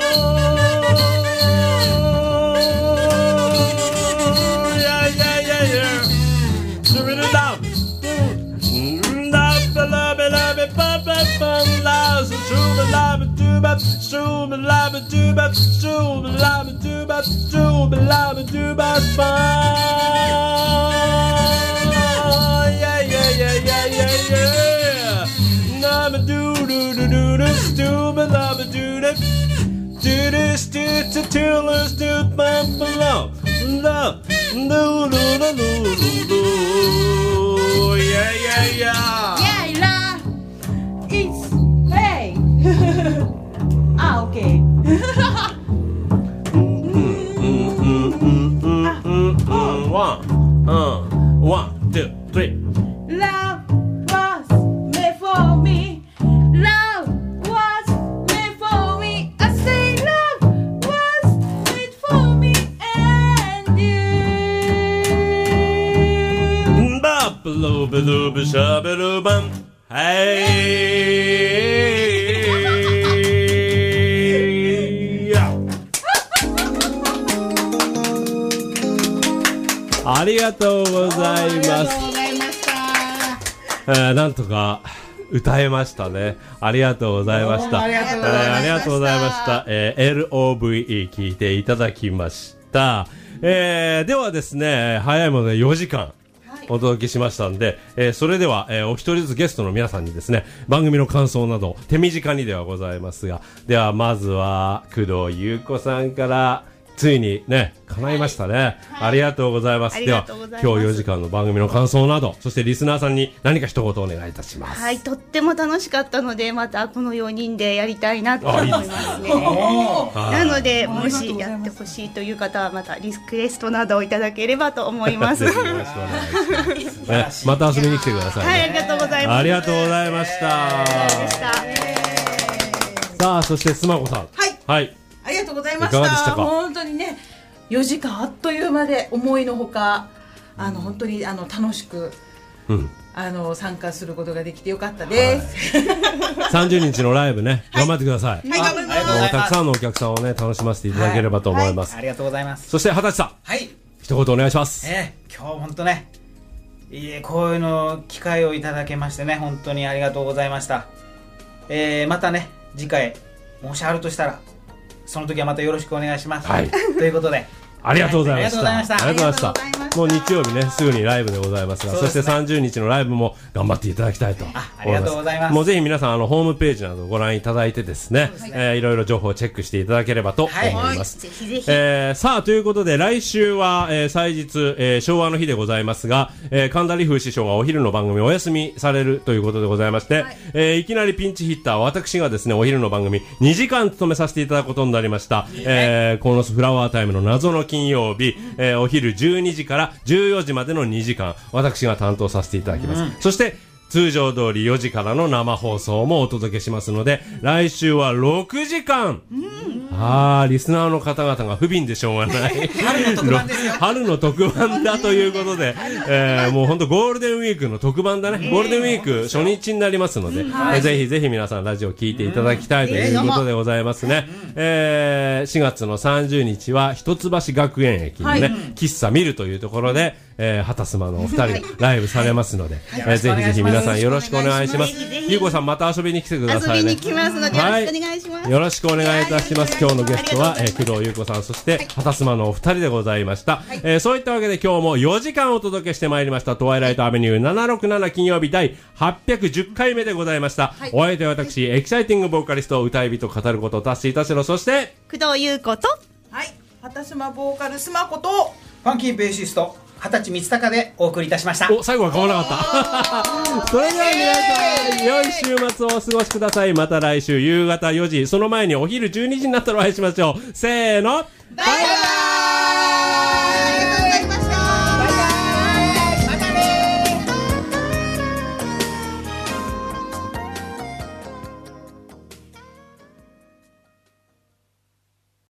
Shooba laba dooba, shooba laba dooba, shooba laba dooba, yeah, yeah, yeah, yeah, yeah, yeah. Laba doo doo doo doo doo, shooba laba doo doo, doo doo doo doo doo, let's do bump love, love, doo doo doo doo doo, yeah, yeah, yeah. Yeah, love is hey. Ah, okay. One, uh, one, two, three. Love was made for me. Love was made for me. I say love was made for me and you. Bop, loob, loob, shabba, loobum. Hey.ありがとうございます。えー、なんとか歌えましたね。ありがとうございました。ありがとうございました。えー、ありがとうございました。えー、エルオーブイイー 聞いていただきました。えー、ではですね、早いものでよじかんお届けしましたんで、えー、それでは、えー、お一人ずつゲストの皆さんにですね、番組の感想など手短にではございますが、ではまずは工藤優子さんからついにね、叶いましたね、はいはい、ありがとうございます。では今日よじかんの番組の感想など、そしてリスナーさんに何か一言お願いいたします。 はい、とっても楽しかったので、またこのよにんでやりたいなと思いますね。なので、もしやってほしいという方はまたリクエストなどをいただければと思います。よろしくお願いします。また遊びに来てくださいね。 はい、ありがとうございます。 ありがとうございました。さあ、そしてスマコさん、はい、はい、 ありがとうございました。いかがでしたか。本当にね、よじかんあっという間で、思いのほかあの本当にあの楽しく、うん、あの参加することができてよかったです。 はい、さんじゅうにちのライブね、頑張ってください。 はい、頑張ります。 もうたくさんのお客さんをね、楽しませていただければと思います。 はいはい、ありがとうございます。 そして二十歳さん、はい、一言お願いします。 えー、今日本当ね、いいこういうの機会をいただけましてね、本当にありがとうございました。えー、またね、次回もしあるとしたら、その時はまたよろしくお願いします。はい、ということで、 ありがとうございました。 ありがとうございました。 ありがとうございました。もう日曜日ね、すぐにライブでございますが、そしてさんじゅうにちのライブも頑張っていただきたいと思います。 ありがとうございます。 もうぜひ皆さん、あのホームページなどをご覧いただいてですね、はい、えー、いろいろ情報をチェックしていただければと思います。はい、ぜひぜひ。えー、さあということで、来週は、えー、祭日、えー、昭和の日でございますが、えー、神田理風師匠がお昼の番組お休みされるということでございまして、はい、えー、いきなりピンチヒッター、私がですね、お昼の番組にじかん務めさせていただくことになりました。えー、コーノスフラワータイムの謎の金曜日、えー、お昼じゅうにじからじゅうよじまでのにじかん、私が担当させていただきます。うん、そして通常通りよじからの生放送もお届けしますので、来週はろくじかん、うん、あー、リスナーの方々が不憫でしょうがない春の特番ですよ。 春の特番だということで、えー、もう本当ゴールデンウィークの特番だね。ゴールデンウィーク初日になりますので、えー、ぜひぜひ皆さんラジオ聞いていただきたいということでございますね。えー、しがつのさんじゅうにちは一橋学園駅のね、はい、喫茶見るというところで、えー、畑スマのお二人ライブされますので、はい、えー、ぜひぜひ皆皆さんよろしくお願いします。 ぜひぜひゆうこさんまた遊びに来てくださいね。 遊びに来ますのでよろしくお願いします。 はい、よろしくお願いいたします。今日のゲストは、えー、工藤優子さん、そして畑妻のお二人でございました。はい、えー、そういったわけで今日もよじかんお届けしてまいりましたトワイライトアベニューななろくなな金曜日第はっぴゃくじゅっかいめでございました。はい、お相手は私、エキサイティングボーカリスト歌い人語ることタッシー田代、そして工藤優子と、 はい、畑妻ボーカルスマこと、 ファンキーベーシスト二十歳光隆でお送りいたしました。 お、最後は変わらなかったそれでは皆さん良い週末をお過ごしください。また来週夕方よじ、その前にお昼じゅうにじになったらお会いしましょう。せーの、バイバイ。